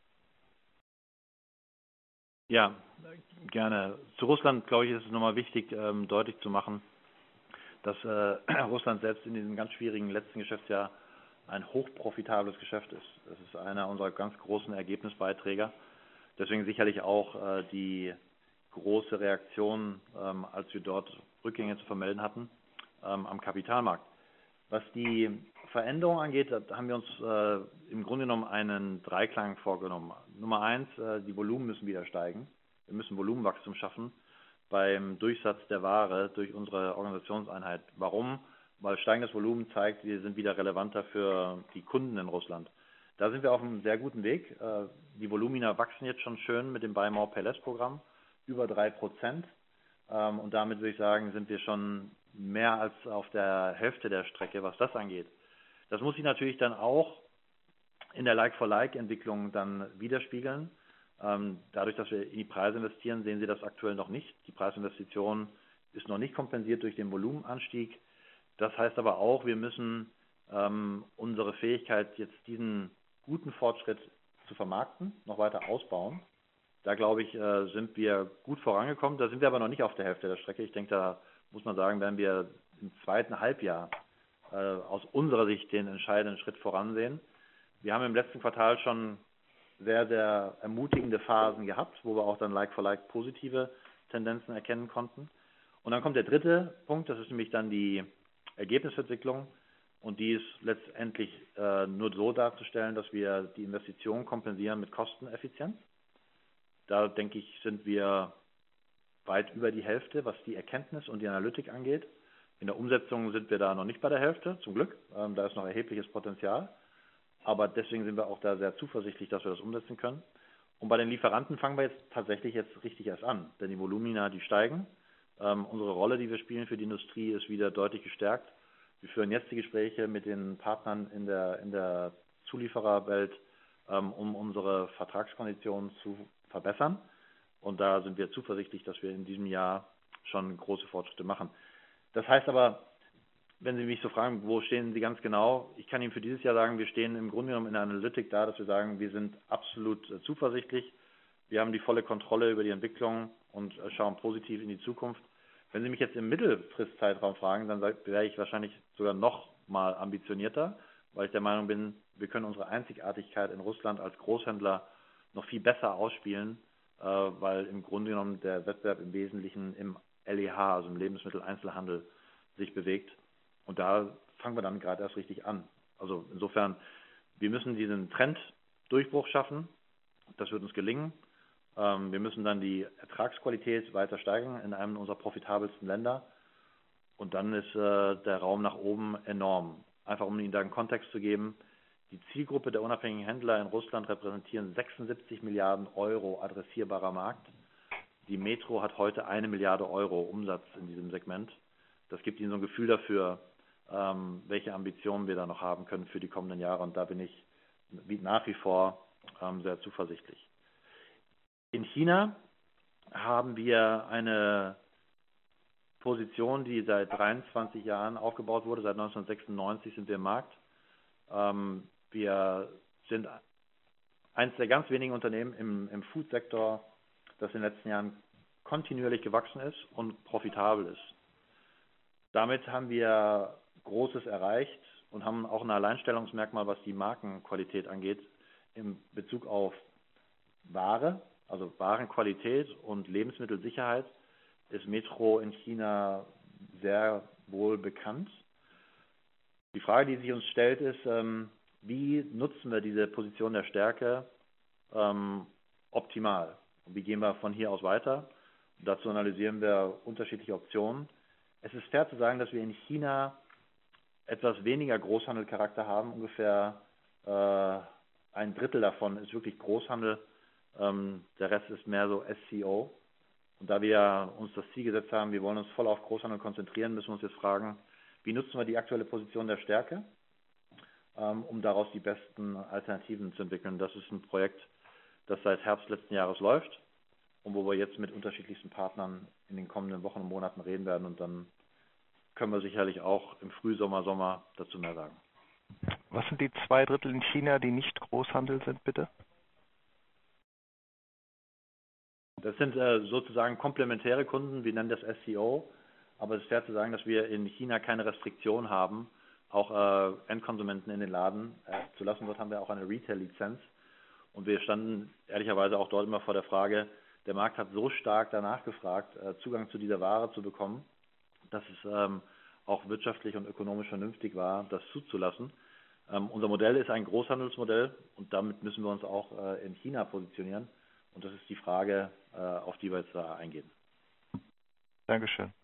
Ja, gerne. Zu Russland, glaube ich, ist es nochmal wichtig, deutlich zu machen, dass Russland selbst in diesem ganz schwierigen letzten Geschäftsjahr ein hochprofitables Geschäft ist. Das ist einer unserer ganz großen Ergebnisbeiträger. Deswegen sicherlich auch die große Reaktion, als wir dort Rückgänge zu vermelden hatten am Kapitalmarkt. Was die Veränderung angeht, da haben wir uns im Grunde genommen einen Dreiklang vorgenommen. Nummer 1, die Volumen müssen wieder steigen. Wir müssen Volumenwachstum schaffen beim Durchsatz der Ware durch unsere Organisationseinheit. Warum? Weil steigendes Volumen zeigt, wir sind wieder relevanter für die Kunden in Russland. Da sind wir auf einem sehr guten Weg. Die Volumina wachsen jetzt schon schön mit dem Buy More Pay Less Programm, über 3%. Und damit würde ich sagen, sind wir schon mehr als auf der Hälfte der Strecke, was das angeht. Das muss sich natürlich dann auch in der Like-for-Like-Entwicklung dann widerspiegeln. Dadurch, dass wir in die Preise investieren, sehen Sie das aktuell noch nicht. Die Preisinvestition ist noch nicht kompensiert durch den Volumenanstieg. Das heißt aber auch, wir müssen unsere Fähigkeit, jetzt diesen guten Fortschritt zu vermarkten, noch weiter ausbauen. Da, glaube ich, sind wir gut vorangekommen. Da sind wir aber noch nicht auf der Hälfte der Strecke. Ich denke, da muss man sagen, werden wir im zweiten Halbjahr aus unserer Sicht den entscheidenden Schritt voransehen. Wir haben im letzten Quartal schon sehr, sehr ermutigende Phasen gehabt, wo wir auch dann Like-for-Like positive Tendenzen erkennen konnten. Und dann kommt der dritte Punkt, das ist nämlich dann die Ergebnisentwicklung. Und die ist letztendlich nur so darzustellen, dass wir die Investition kompensieren mit Kosteneffizienz. Da, denke ich, sind wir weit über die Hälfte, was die Erkenntnis und die Analytik angeht. In der Umsetzung sind wir da noch nicht bei der Hälfte, zum Glück. Da ist noch erhebliches Potenzial. Aber deswegen sind wir auch da sehr zuversichtlich, dass wir das umsetzen können. Und bei den Lieferanten fangen wir jetzt tatsächlich richtig erst an. Denn die Volumina, die steigen. Unsere Rolle, die wir spielen für die Industrie, ist wieder deutlich gestärkt. Wir führen jetzt die Gespräche mit den Partnern in der Zuliefererwelt, um unsere Vertragskonditionen zu verbessern. Und da sind wir zuversichtlich, dass wir in diesem Jahr schon große Fortschritte machen. Das heißt aber, wenn Sie mich so fragen, wo stehen Sie ganz genau? Ich kann Ihnen für dieses Jahr sagen, wir stehen im Grunde genommen in der Analytik da, dass wir sagen, wir sind absolut zuversichtlich. Wir haben die volle Kontrolle über die Entwicklung und schauen positiv in die Zukunft. Wenn Sie mich jetzt im Mittelfristzeitraum fragen, dann wäre ich wahrscheinlich sogar noch mal ambitionierter, weil ich der Meinung bin, wir können unsere Einzigartigkeit in Russland als Großhändler noch viel besser ausspielen, weil im Grunde genommen der Wettbewerb im Wesentlichen im LEH, also im Lebensmitteleinzelhandel, sich bewegt. Und da fangen wir dann gerade erst richtig an. Also insofern, wir müssen diesen Trenddurchbruch schaffen. Das wird uns gelingen. Wir müssen dann die Ertragsqualität weiter steigern in einem unserer profitabelsten Länder. Und dann ist der Raum nach oben enorm. Einfach um Ihnen da einen Kontext zu geben. Die Zielgruppe der unabhängigen Händler in Russland repräsentieren 76 Milliarden Euro adressierbarer Markt. Die Metro hat heute 1 Milliarde Euro Umsatz in diesem Segment. Das gibt Ihnen so ein Gefühl dafür, welche Ambitionen wir da noch haben können für die kommenden Jahre. Und da bin ich nach wie vor sehr zuversichtlich. In China haben wir eine Position, die seit 23 Jahren aufgebaut wurde. Seit 1996 sind wir im Markt. Wir sind eines der ganz wenigen Unternehmen im Food-Sektor, das in den letzten Jahren kontinuierlich gewachsen ist und profitabel ist. Damit haben wir Großes erreicht. und haben auch ein Alleinstellungsmerkmal, was die Markenqualität angeht, in Bezug auf Ware, also Warenqualität und Lebensmittelsicherheit, ist Metro in China sehr wohl bekannt. Die Frage, die sich uns stellt, ist, wie nutzen wir diese Position der Stärke optimal? Und wie gehen wir von hier aus weiter? Und dazu analysieren wir unterschiedliche Optionen. Es ist fair zu sagen, dass wir in China etwas weniger Großhandelcharakter haben. Ungefähr ein Drittel davon ist wirklich Großhandel. Der Rest ist mehr so SCO. Und da wir uns das Ziel gesetzt haben, wir wollen uns voll auf Großhandel konzentrieren, müssen wir uns jetzt fragen, wie nutzen wir die aktuelle Position der Stärke, um daraus die besten Alternativen zu entwickeln. Das ist ein Projekt, das seit Herbst letzten Jahres läuft und wo wir jetzt mit unterschiedlichsten Partnern in den kommenden Wochen und Monaten reden werden. Und dann können wir sicherlich auch im Frühsommer dazu mehr sagen.
Was sind die 2 Drittel in China, die nicht Großhandel sind, bitte?
Das sind sozusagen komplementäre Kunden, wir nennen das SCO, aber es ist fair zu sagen, dass wir in China keine Restriktion haben, auch Endkonsumenten in den Laden zu lassen. Dort haben wir auch eine Retail-Lizenz und wir standen ehrlicherweise auch dort immer vor der Frage, der Markt hat so stark danach gefragt, Zugang zu dieser Ware zu bekommen, dass es auch wirtschaftlich und ökonomisch vernünftig war, das zuzulassen. Unser Modell ist ein Großhandelsmodell und damit müssen wir uns auch in China positionieren. Und das ist die Frage, auf die wir jetzt da eingehen.
Dankeschön.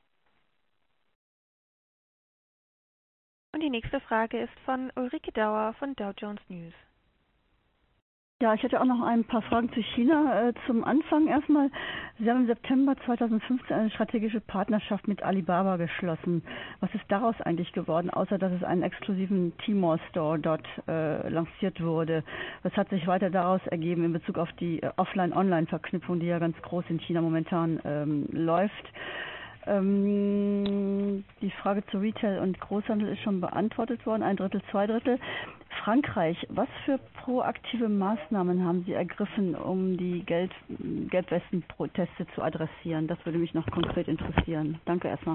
Und die nächste Frage ist von Ulrike Dauer von Dow Jones News.
Ja, ich hätte auch noch ein paar Fragen zu China. Zum Anfang erstmal, Sie haben im September 2015 eine strategische Partnerschaft mit Alibaba geschlossen. Was ist daraus eigentlich geworden, außer dass es einen exklusiven Tmall-Store dort lanciert wurde? Was hat sich weiter daraus ergeben in Bezug auf die Offline-Online-Verknüpfung, die ja ganz groß in China momentan läuft? Die Frage zu Retail und Großhandel ist schon beantwortet worden, 1 Drittel, 2 Drittel. Frankreich, was für proaktive Maßnahmen haben Sie ergriffen, um die Gelbwesten-Proteste zu adressieren? Das würde mich noch konkret interessieren. Danke erstmal.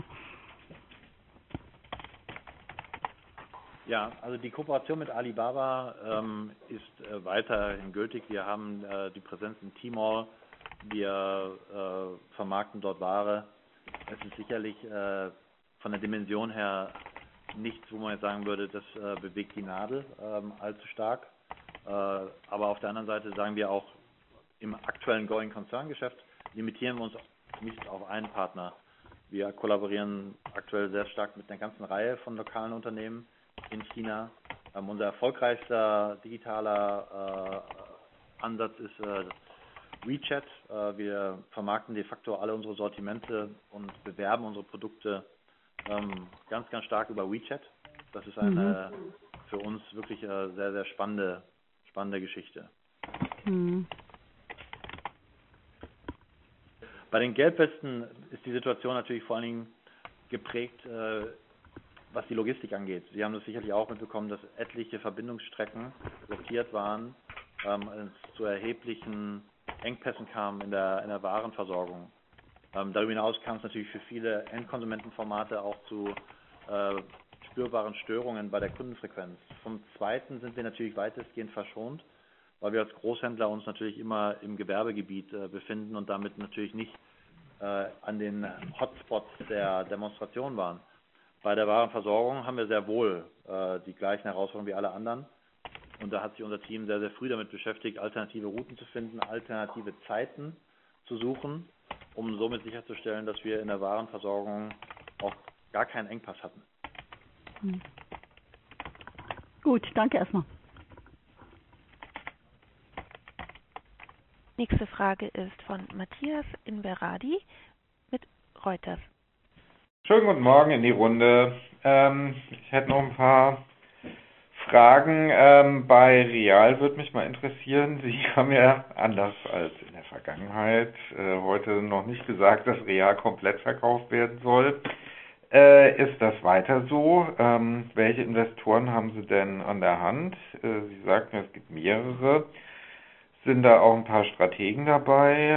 Ja, also die Kooperation mit Alibaba ist weiterhin gültig. Wir haben die Präsenz in Tmall, wir vermarkten dort Ware. Es ist sicherlich von der Dimension her nichts, wo man jetzt sagen würde, das bewegt die Nadel allzu stark. Aber auf der anderen Seite sagen wir auch, im aktuellen Going-Concern-Geschäft limitieren wir uns nicht auf einen Partner. Wir kollaborieren aktuell sehr stark mit einer ganzen Reihe von lokalen Unternehmen in China. Unser erfolgreichster digitaler Ansatz ist WeChat. Wir vermarkten de facto alle unsere Sortimente und bewerben unsere Produkte ganz, ganz stark über WeChat. Das ist eine für uns wirklich sehr, sehr spannende Geschichte. Bei den Gelbwesten ist die Situation natürlich vor allen Dingen geprägt, was die Logistik angeht. Sie haben das sicherlich auch mitbekommen, dass etliche Verbindungsstrecken blockiert waren, es zu erheblichen Engpässen kam in der Warenversorgung. Darüber hinaus kam es natürlich für viele Endkonsumentenformate auch zu spürbaren Störungen bei der Kundenfrequenz. Vom Zweiten sind wir natürlich weitestgehend verschont, weil wir als Großhändler uns natürlich immer im Gewerbegebiet befinden und damit natürlich nicht an den Hotspots der Demonstration waren. Bei der Warenversorgung haben wir sehr wohl die gleichen Herausforderungen wie alle anderen. Und da hat sich unser Team sehr, sehr früh damit beschäftigt, alternative Routen zu finden, alternative Zeiten zu suchen, um somit sicherzustellen, dass wir in der Warenversorgung auch gar keinen Engpass hatten.
Gut, danke erstmal.
Nächste Frage ist von Matthias Inverardi mit Reuters.
Schönen guten Morgen in die Runde. Ich hätte noch ein paar Fragen. Bei Real würde mich mal interessieren. Sie haben ja anders als in der Vergangenheit heute noch nicht gesagt, dass Real komplett verkauft werden soll. Ist das weiter so? Welche Investoren haben Sie denn an der Hand? Sie sagten, es gibt mehrere. Sind da auch ein paar Strategen dabei?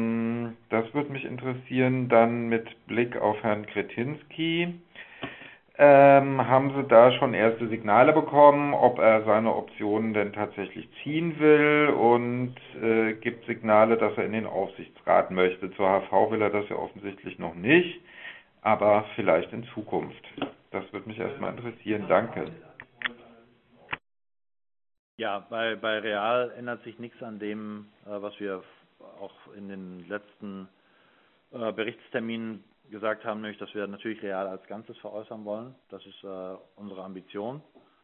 Das würde mich interessieren. Dann mit Blick auf Herrn Kretinsky. Haben Sie da schon erste Signale bekommen, ob er seine Optionen denn tatsächlich ziehen will, und gibt Signale, dass er in den Aufsichtsrat möchte? Zur HV will er das ja offensichtlich noch nicht, aber vielleicht in Zukunft. Das würde mich erstmal interessieren. Danke.
Ja, bei Real ändert sich nichts an dem, was wir auch in den letzten Berichtsterminen gesagt haben, nämlich, dass wir natürlich Real als Ganzes veräußern wollen. Das ist unsere Ambition.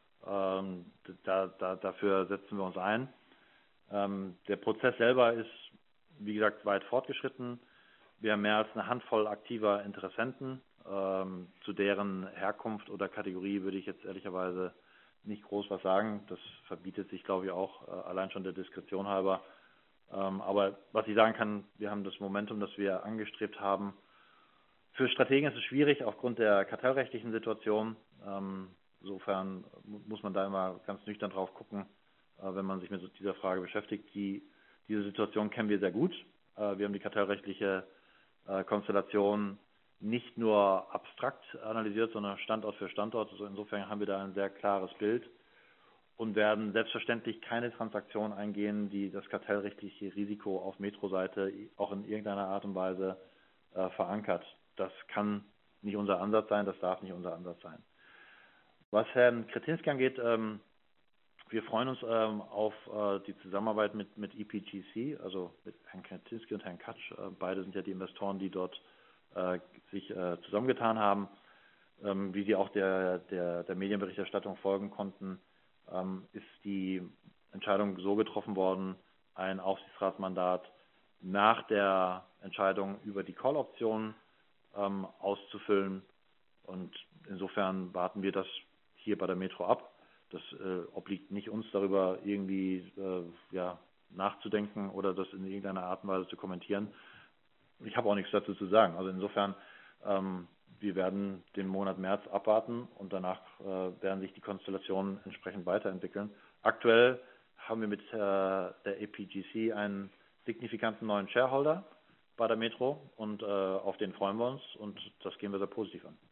Dafür setzen wir uns ein. Der Prozess selber ist, wie gesagt, weit fortgeschritten. Wir haben mehr als eine Handvoll aktiver Interessenten. Zu deren Herkunft oder Kategorie würde ich jetzt ehrlicherweise nicht groß was sagen. Das verbietet sich, glaube ich, auch allein schon der Diskretion halber. Aber was ich sagen kann, wir haben das Momentum, das wir angestrebt haben. Für Strategen ist es schwierig aufgrund der kartellrechtlichen Situation. Insofern muss man da immer ganz nüchtern drauf gucken, wenn man sich mit dieser Frage beschäftigt. Diese Situation kennen wir sehr gut. Wir haben die kartellrechtliche Konstellation nicht nur abstrakt analysiert, sondern Standort für Standort. Also insofern haben wir da ein sehr klares Bild und werden selbstverständlich keine Transaktion eingehen, die das kartellrechtliche Risiko auf Metro-Seite auch in irgendeiner Art und Weise verankert. Das kann nicht unser Ansatz sein, das darf nicht unser Ansatz sein. Was Herrn Kretinsky angeht, wir freuen uns auf die Zusammenarbeit mit EPGC, also mit Herrn Kretinsky und Herrn Katsch. Beide sind ja die Investoren, die dort sich zusammengetan haben. Wie Sie auch der Medienberichterstattung folgen konnten, ist die Entscheidung so getroffen worden, ein Aufsichtsratsmandat nach der Entscheidung über die Call-Option auszufüllen. Und insofern warten wir das hier bei der Metro ab. Das obliegt nicht uns, darüber irgendwie nachzudenken oder das in irgendeiner Art und Weise zu kommentieren. Ich habe auch nichts dazu zu sagen. Also insofern, wir werden den Monat März abwarten und danach werden sich die Konstellationen entsprechend weiterentwickeln. Aktuell haben wir mit der APGC einen signifikanten neuen Shareholder bei der Metro und auf den freuen wir uns und das gehen wir sehr positiv an.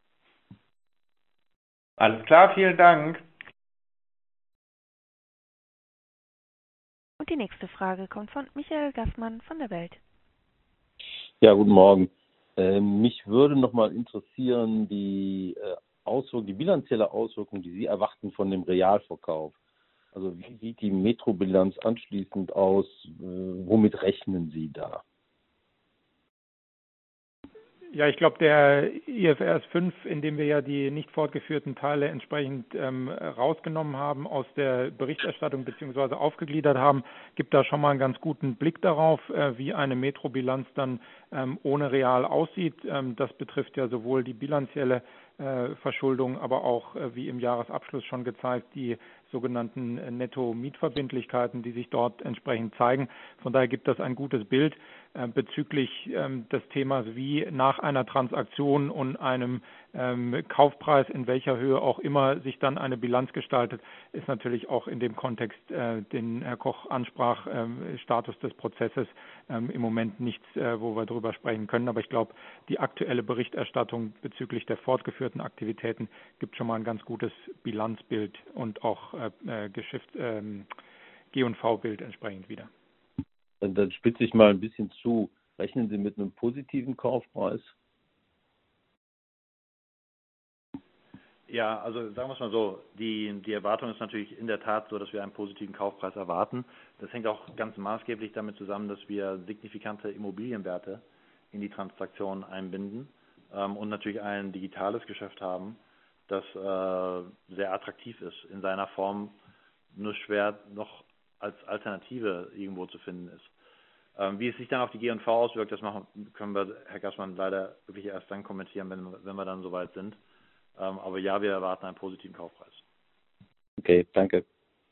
Alles klar, vielen Dank.
Und die nächste Frage kommt von Michael Gassmann von der Welt.
Ja, guten Morgen. Mich würde nochmal interessieren, die bilanzielle Auswirkung, die Sie erwarten von dem Realverkauf. Also wie sieht die Metro-Bilanz anschließend aus? Womit rechnen Sie da?
Ja, ich glaube, der IFRS 5, in dem wir ja die nicht fortgeführten Teile entsprechend rausgenommen haben aus der Berichterstattung bzw. aufgegliedert haben, gibt da schon mal einen ganz guten Blick darauf, wie eine Metro-Bilanz dann ohne Real aussieht. Das betrifft ja sowohl die bilanzielle Verschuldung, aber auch, wie im Jahresabschluss schon gezeigt, die sogenannten Netto-Mietverbindlichkeiten, die sich dort entsprechend zeigen. Von daher gibt das ein gutes Bild bezüglich des Themas, wie nach einer Transaktion und einem Kaufpreis, in welcher Höhe auch immer sich dann eine Bilanz gestaltet, ist natürlich auch in dem Kontext, den Herr Koch ansprach, Status des Prozesses im Moment nichts, wo wir darüber sprechen können. Aber ich glaube, die aktuelle Berichterstattung bezüglich der fortgeführten Aktivitäten gibt schon mal ein ganz gutes Bilanzbild und auch G&V-Bild entsprechend wieder.
Dann spitze ich mal ein bisschen zu. Rechnen Sie mit einem positiven Kaufpreis?
Ja, also sagen wir es mal so, die Erwartung ist natürlich in der Tat so, dass wir einen positiven Kaufpreis erwarten. Das hängt auch ganz maßgeblich damit zusammen, dass wir signifikante Immobilienwerte in die Transaktion einbinden und natürlich ein digitales Geschäft haben, das sehr attraktiv ist, in seiner Form nur schwer noch als Alternative irgendwo zu finden ist. Wie es sich dann auf die G&V auswirkt, das können wir, Herr Gassmann, leider wirklich erst dann kommentieren, wenn wir dann soweit sind. Aber ja, wir erwarten einen positiven Kaufpreis.
Okay, danke.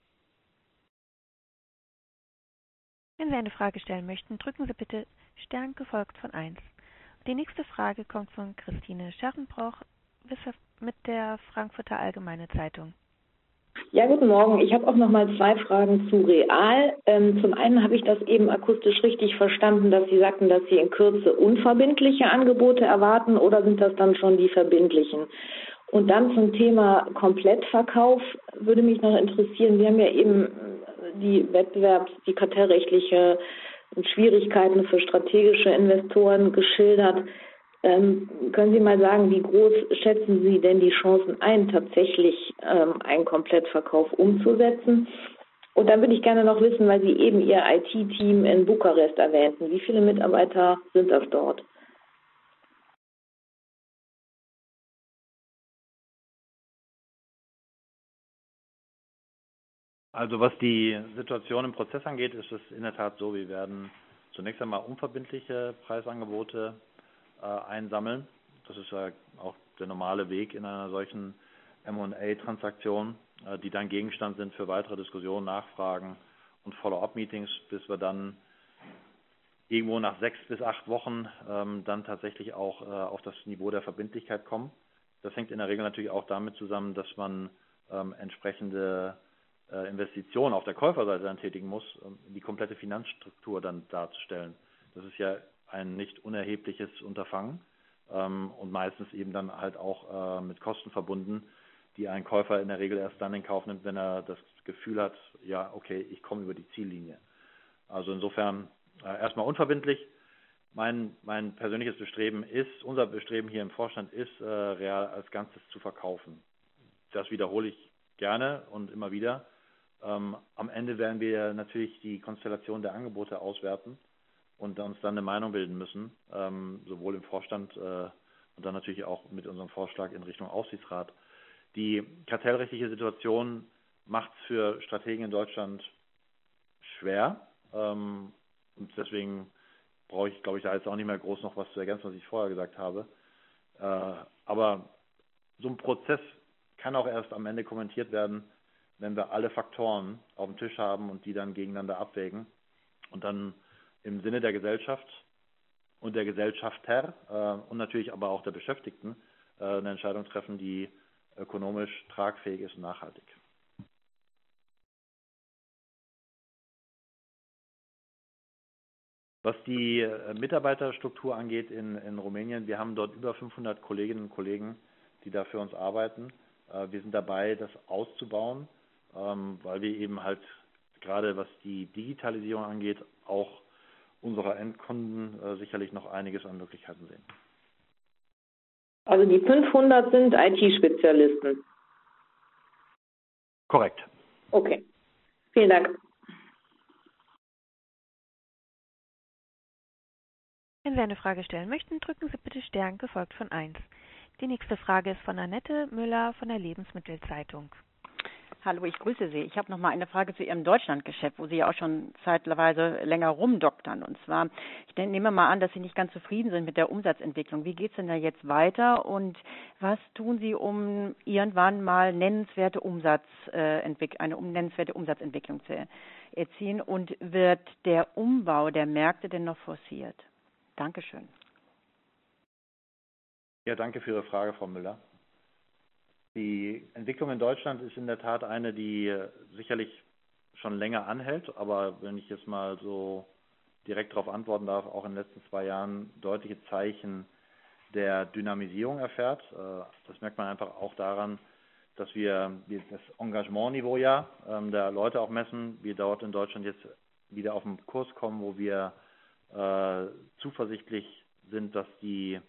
Wenn Sie eine Frage stellen möchten, drücken Sie bitte Stern gefolgt von 1. Die nächste Frage kommt von Christine Scharrenbroch mit der Frankfurter Allgemeine Zeitung.
Ja, guten Morgen. Ich habe auch noch mal 2 Fragen zu Real. Zum einen habe ich das eben akustisch richtig verstanden, dass Sie sagten, dass Sie in Kürze unverbindliche Angebote erwarten, oder sind das dann schon die verbindlichen? Und dann zum Thema Komplettverkauf würde mich noch interessieren, wir haben ja eben die die kartellrechtliche Schwierigkeiten für strategische Investoren geschildert. Können Sie mal sagen, wie groß schätzen Sie denn die Chancen ein, tatsächlich einen Komplettverkauf umzusetzen? Und dann würde ich gerne noch wissen, weil Sie eben Ihr IT-Team in Bukarest erwähnten, wie viele Mitarbeiter sind das dort?
Also was die Situation im Prozess angeht, ist es in der Tat so, wir werden zunächst einmal unverbindliche Preisangebote einsammeln. Das ist ja auch der normale Weg in einer solchen M&A-Transaktion, die dann Gegenstand sind für weitere Diskussionen, Nachfragen und Follow-up-Meetings, bis wir dann irgendwo nach 6 bis 8 Wochen dann tatsächlich auch auf das Niveau der Verbindlichkeit kommen. Das hängt in der Regel natürlich auch damit zusammen, dass man entsprechende Investitionen auf der Käuferseite dann tätigen muss, die komplette Finanzstruktur dann darzustellen. Das ist ja ein nicht unerhebliches Unterfangen und meistens eben dann halt auch mit Kosten verbunden, die ein Käufer in der Regel erst dann in Kauf nimmt, wenn er das Gefühl hat, ja, okay, ich komme über die Ziellinie. Also insofern erstmal unverbindlich. Mein persönliches Bestreben ist, unser Bestreben hier im Vorstand ist, Real als Ganzes zu verkaufen. Das wiederhole ich gerne und immer wieder. Am Ende werden wir natürlich die Konstellation der Angebote auswerten und uns dann eine Meinung bilden müssen, sowohl im Vorstand und dann natürlich auch mit unserem Vorschlag in Richtung Aufsichtsrat. Die kartellrechtliche Situation macht es für Strategen in Deutschland schwer und deswegen brauche ich, glaube ich, da jetzt auch nicht mehr groß noch was zu ergänzen, was ich vorher gesagt habe. Aber so ein Prozess kann auch erst am Ende kommentiert werden, wenn wir alle Faktoren auf dem Tisch haben und die dann gegeneinander abwägen und dann im Sinne der Gesellschaft und der Gesellschafter und natürlich aber auch der Beschäftigten eine Entscheidung treffen, die ökonomisch tragfähig ist und nachhaltig. Was die Mitarbeiterstruktur angeht in Rumänien, wir haben dort über 500 Kolleginnen und Kollegen, die da für uns arbeiten. Wir sind dabei, das auszubauen, weil wir eben halt gerade was die Digitalisierung angeht, auch unserer Endkunden sicherlich noch einiges an Möglichkeiten sehen.
Also die 500 sind IT-Spezialisten?
Korrekt.
Okay, vielen Dank.
Wenn Sie eine Frage stellen möchten, drücken Sie bitte Stern gefolgt von 1. Die nächste Frage ist von Annette Müller von der Lebensmittelzeitung.
Hallo, ich grüße Sie. Ich habe noch mal eine Frage zu Ihrem Deutschlandgeschäft, wo Sie ja auch schon zeitweise länger rumdoktern. Und zwar, ich nehme mal an, dass Sie nicht ganz zufrieden sind mit der Umsatzentwicklung. Wie geht es denn da jetzt weiter und was tun Sie, um irgendwann mal eine nennenswerte Umsatzentwicklung zu erzielen? Und wird der Umbau der Märkte denn noch forciert? Dankeschön.
Ja, danke für Ihre Frage, Frau Müller. Die Entwicklung in Deutschland ist in der Tat eine, die sicherlich schon länger anhält, aber wenn ich jetzt mal so direkt darauf antworten darf, auch in den letzten 2 Jahren deutliche Zeichen der Dynamisierung erfährt. Das merkt man einfach auch daran, dass wir das Engagementniveau der Leute auch messen, wir dort in Deutschland jetzt wieder auf den Kurs kommen, wo wir zuversichtlich sind, dass die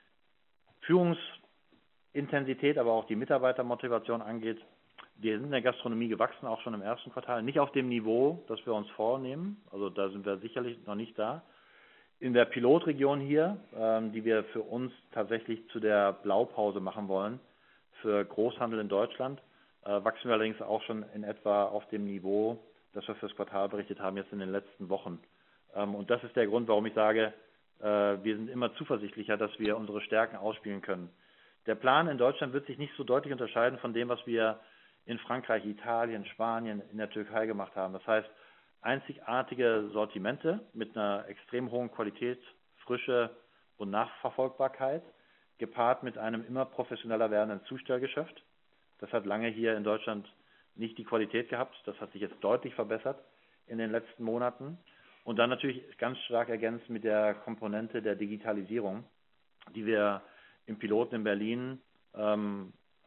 Führungsintensität, aber auch die Mitarbeitermotivation angeht. Wir sind in der Gastronomie gewachsen, auch schon im ersten Quartal. Nicht auf dem Niveau, das wir uns vornehmen. Also da sind wir sicherlich noch nicht da. In der Pilotregion hier, die wir für uns tatsächlich zu der Blaupause machen wollen, für Großhandel in Deutschland, wachsen wir allerdings auch schon in etwa auf dem Niveau, das wir für das Quartal berichtet haben, jetzt in den letzten Wochen. Und das ist der Grund, warum ich sage, wir sind immer zuversichtlicher, dass wir unsere Stärken ausspielen können. Der Plan in Deutschland wird sich nicht so deutlich unterscheiden von dem, was wir in Frankreich, Italien, Spanien, in der Türkei gemacht haben. Das heißt, einzigartige Sortimente mit einer extrem hohen Qualität, Frische und Nachverfolgbarkeit, gepaart mit einem immer professioneller werdenden Zustellgeschäft. Das hat lange hier in Deutschland nicht die Qualität gehabt. Das hat sich jetzt deutlich verbessert in den letzten Monaten. Und dann natürlich ganz stark ergänzt mit der Komponente der Digitalisierung, die wir im Piloten in Berlin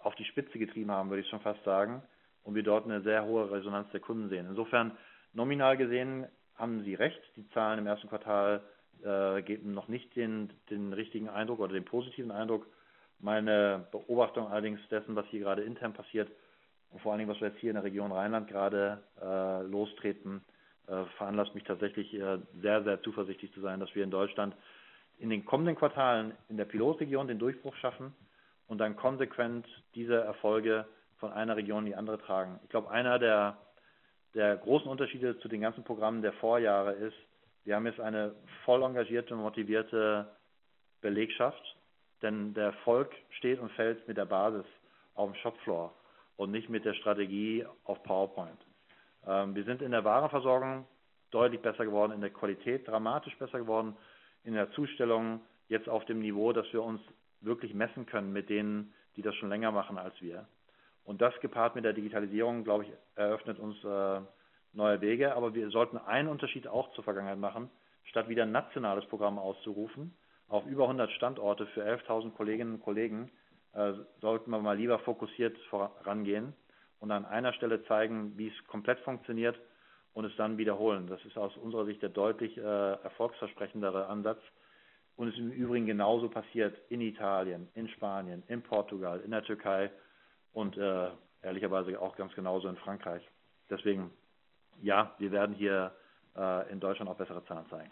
auf die Spitze getrieben haben, würde ich schon fast sagen, und wir dort eine sehr hohe Resonanz der Kunden sehen. Insofern, nominal gesehen, haben Sie recht, die Zahlen im ersten Quartal geben noch nicht den richtigen Eindruck oder den positiven Eindruck. Meine Beobachtung allerdings dessen, was hier gerade intern passiert und vor allen Dingen, was wir jetzt hier in der Region Rheinland gerade lostreten, veranlasst mich tatsächlich sehr, sehr zuversichtlich zu sein, dass wir in Deutschland in den kommenden Quartalen in der Pilotregion den Durchbruch schaffen und dann konsequent diese Erfolge von einer Region in die andere tragen. Ich glaube, einer der großen Unterschiede zu den ganzen Programmen der Vorjahre ist, wir haben jetzt eine voll engagierte, motivierte Belegschaft, denn der Erfolg steht und fällt mit der Basis auf dem Shopfloor und nicht mit der Strategie auf PowerPoint. Wir sind in der Warenversorgung deutlich besser geworden, in der Qualität dramatisch besser geworden, in der Zustellung jetzt auf dem Niveau, dass wir uns wirklich messen können mit denen, die das schon länger machen als wir. Und das gepaart mit der Digitalisierung, glaube ich, eröffnet uns neue Wege. Aber wir sollten einen Unterschied auch zur Vergangenheit machen. Statt wieder ein nationales Programm auszurufen, auf über 100 Standorte für 11.000 Kolleginnen und Kollegen, sollten wir mal lieber fokussiert vorangehen und an einer Stelle zeigen, wie es komplett funktioniert und es dann wiederholen. Das ist aus unserer Sicht der deutlich erfolgsversprechendere Ansatz. Und es ist im Übrigen genauso passiert in Italien, in Spanien, in Portugal, in der Türkei und ehrlicherweise auch ganz genauso in Frankreich. Deswegen, ja, wir werden hier in Deutschland auch bessere Zahlen zeigen.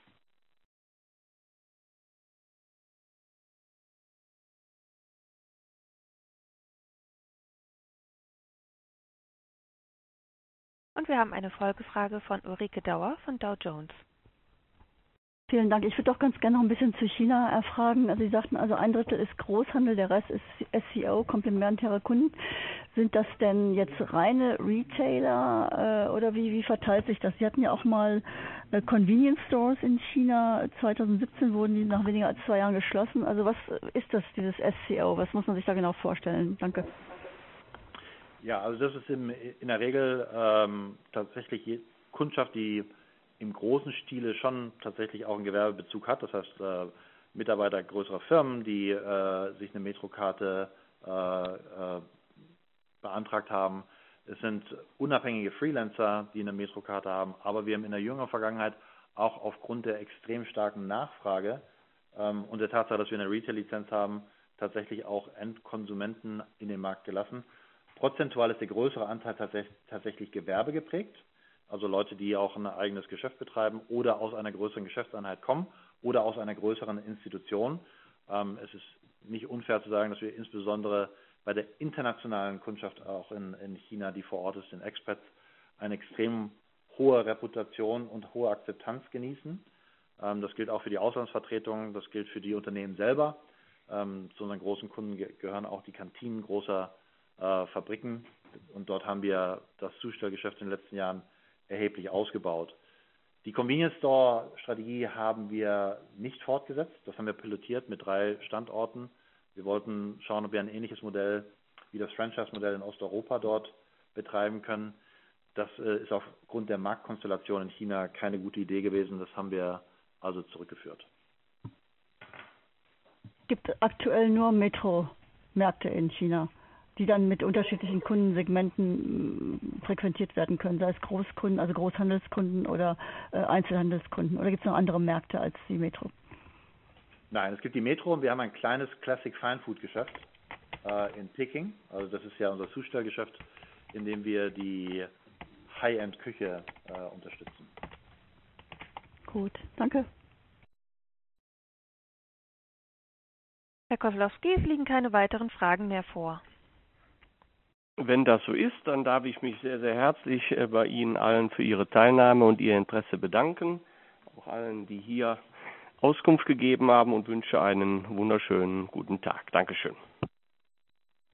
Und wir haben eine Folgefrage von Ulrike Dauer von Dow Jones.
Vielen Dank. Ich würde doch ganz gerne noch ein bisschen zu China erfragen. Also Sie sagten, also 1/3 ist Großhandel, der Rest ist SCO, komplementäre Kunden. Sind das denn jetzt reine Retailer oder wie verteilt sich das? Sie hatten ja auch mal Convenience Stores in China. 2017 wurden die nach weniger als 2 Jahren geschlossen. Also was ist das, dieses SCO? Was muss man sich da genau vorstellen? Danke.
Ja, also das ist in der Regel tatsächlich Kundschaft, die im großen Stile schon tatsächlich auch einen Gewerbebezug hat. Das heißt, Mitarbeiter größerer Firmen, die sich eine Metrokarte beantragt haben. Es sind unabhängige Freelancer, die eine Metrokarte haben. Aber wir haben in der jüngeren Vergangenheit auch aufgrund der extrem starken Nachfrage und der Tatsache, dass wir eine Retail-Lizenz haben, tatsächlich auch Endkonsumenten in den Markt gelassen. Prozentual ist der größere Anteil tatsächlich Gewerbe geprägt. Also Leute, die auch ein eigenes Geschäft betreiben oder aus einer größeren Geschäftseinheit kommen oder aus einer größeren Institution. Es ist nicht unfair zu sagen, dass wir insbesondere bei der internationalen Kundschaft auch in China, die vor Ort ist, den Expats, eine extrem hohe Reputation und hohe Akzeptanz genießen. Das gilt auch für die Auslandsvertretungen, das gilt für die Unternehmen selber. Zu unseren großen Kunden gehören auch die Kantinen großer Fabriken und dort haben wir das Zustellgeschäft in den letzten Jahren erheblich ausgebaut. Die Convenience Store Strategie haben wir nicht fortgesetzt. Das haben wir pilotiert mit 3 Standorten. Wir wollten schauen, ob wir ein ähnliches Modell wie das Franchise-Modell in Osteuropa dort betreiben können. Das ist aufgrund der Marktkonstellation in China keine gute Idee gewesen. Das haben wir also zurückgeführt.
Gibt es aktuell nur Metro-Märkte in China, die dann mit unterschiedlichen Kundensegmenten frequentiert werden können, sei es Großkunden, also Großhandelskunden oder Einzelhandelskunden? Oder gibt es noch andere Märkte als die Metro?
Nein, es gibt die Metro und wir haben ein kleines Classic Fine Food Geschäft in Peking. Also das ist ja unser Zustellgeschäft, in dem wir die High-End Küche unterstützen.
Gut, danke.
Herr Kowalski, es liegen keine weiteren Fragen mehr vor.
Wenn das so ist, dann darf ich mich sehr, sehr herzlich bei Ihnen allen für Ihre Teilnahme und Ihr Interesse bedanken. Auch allen, die hier Auskunft gegeben haben und wünsche einen wunderschönen guten Tag. Dankeschön.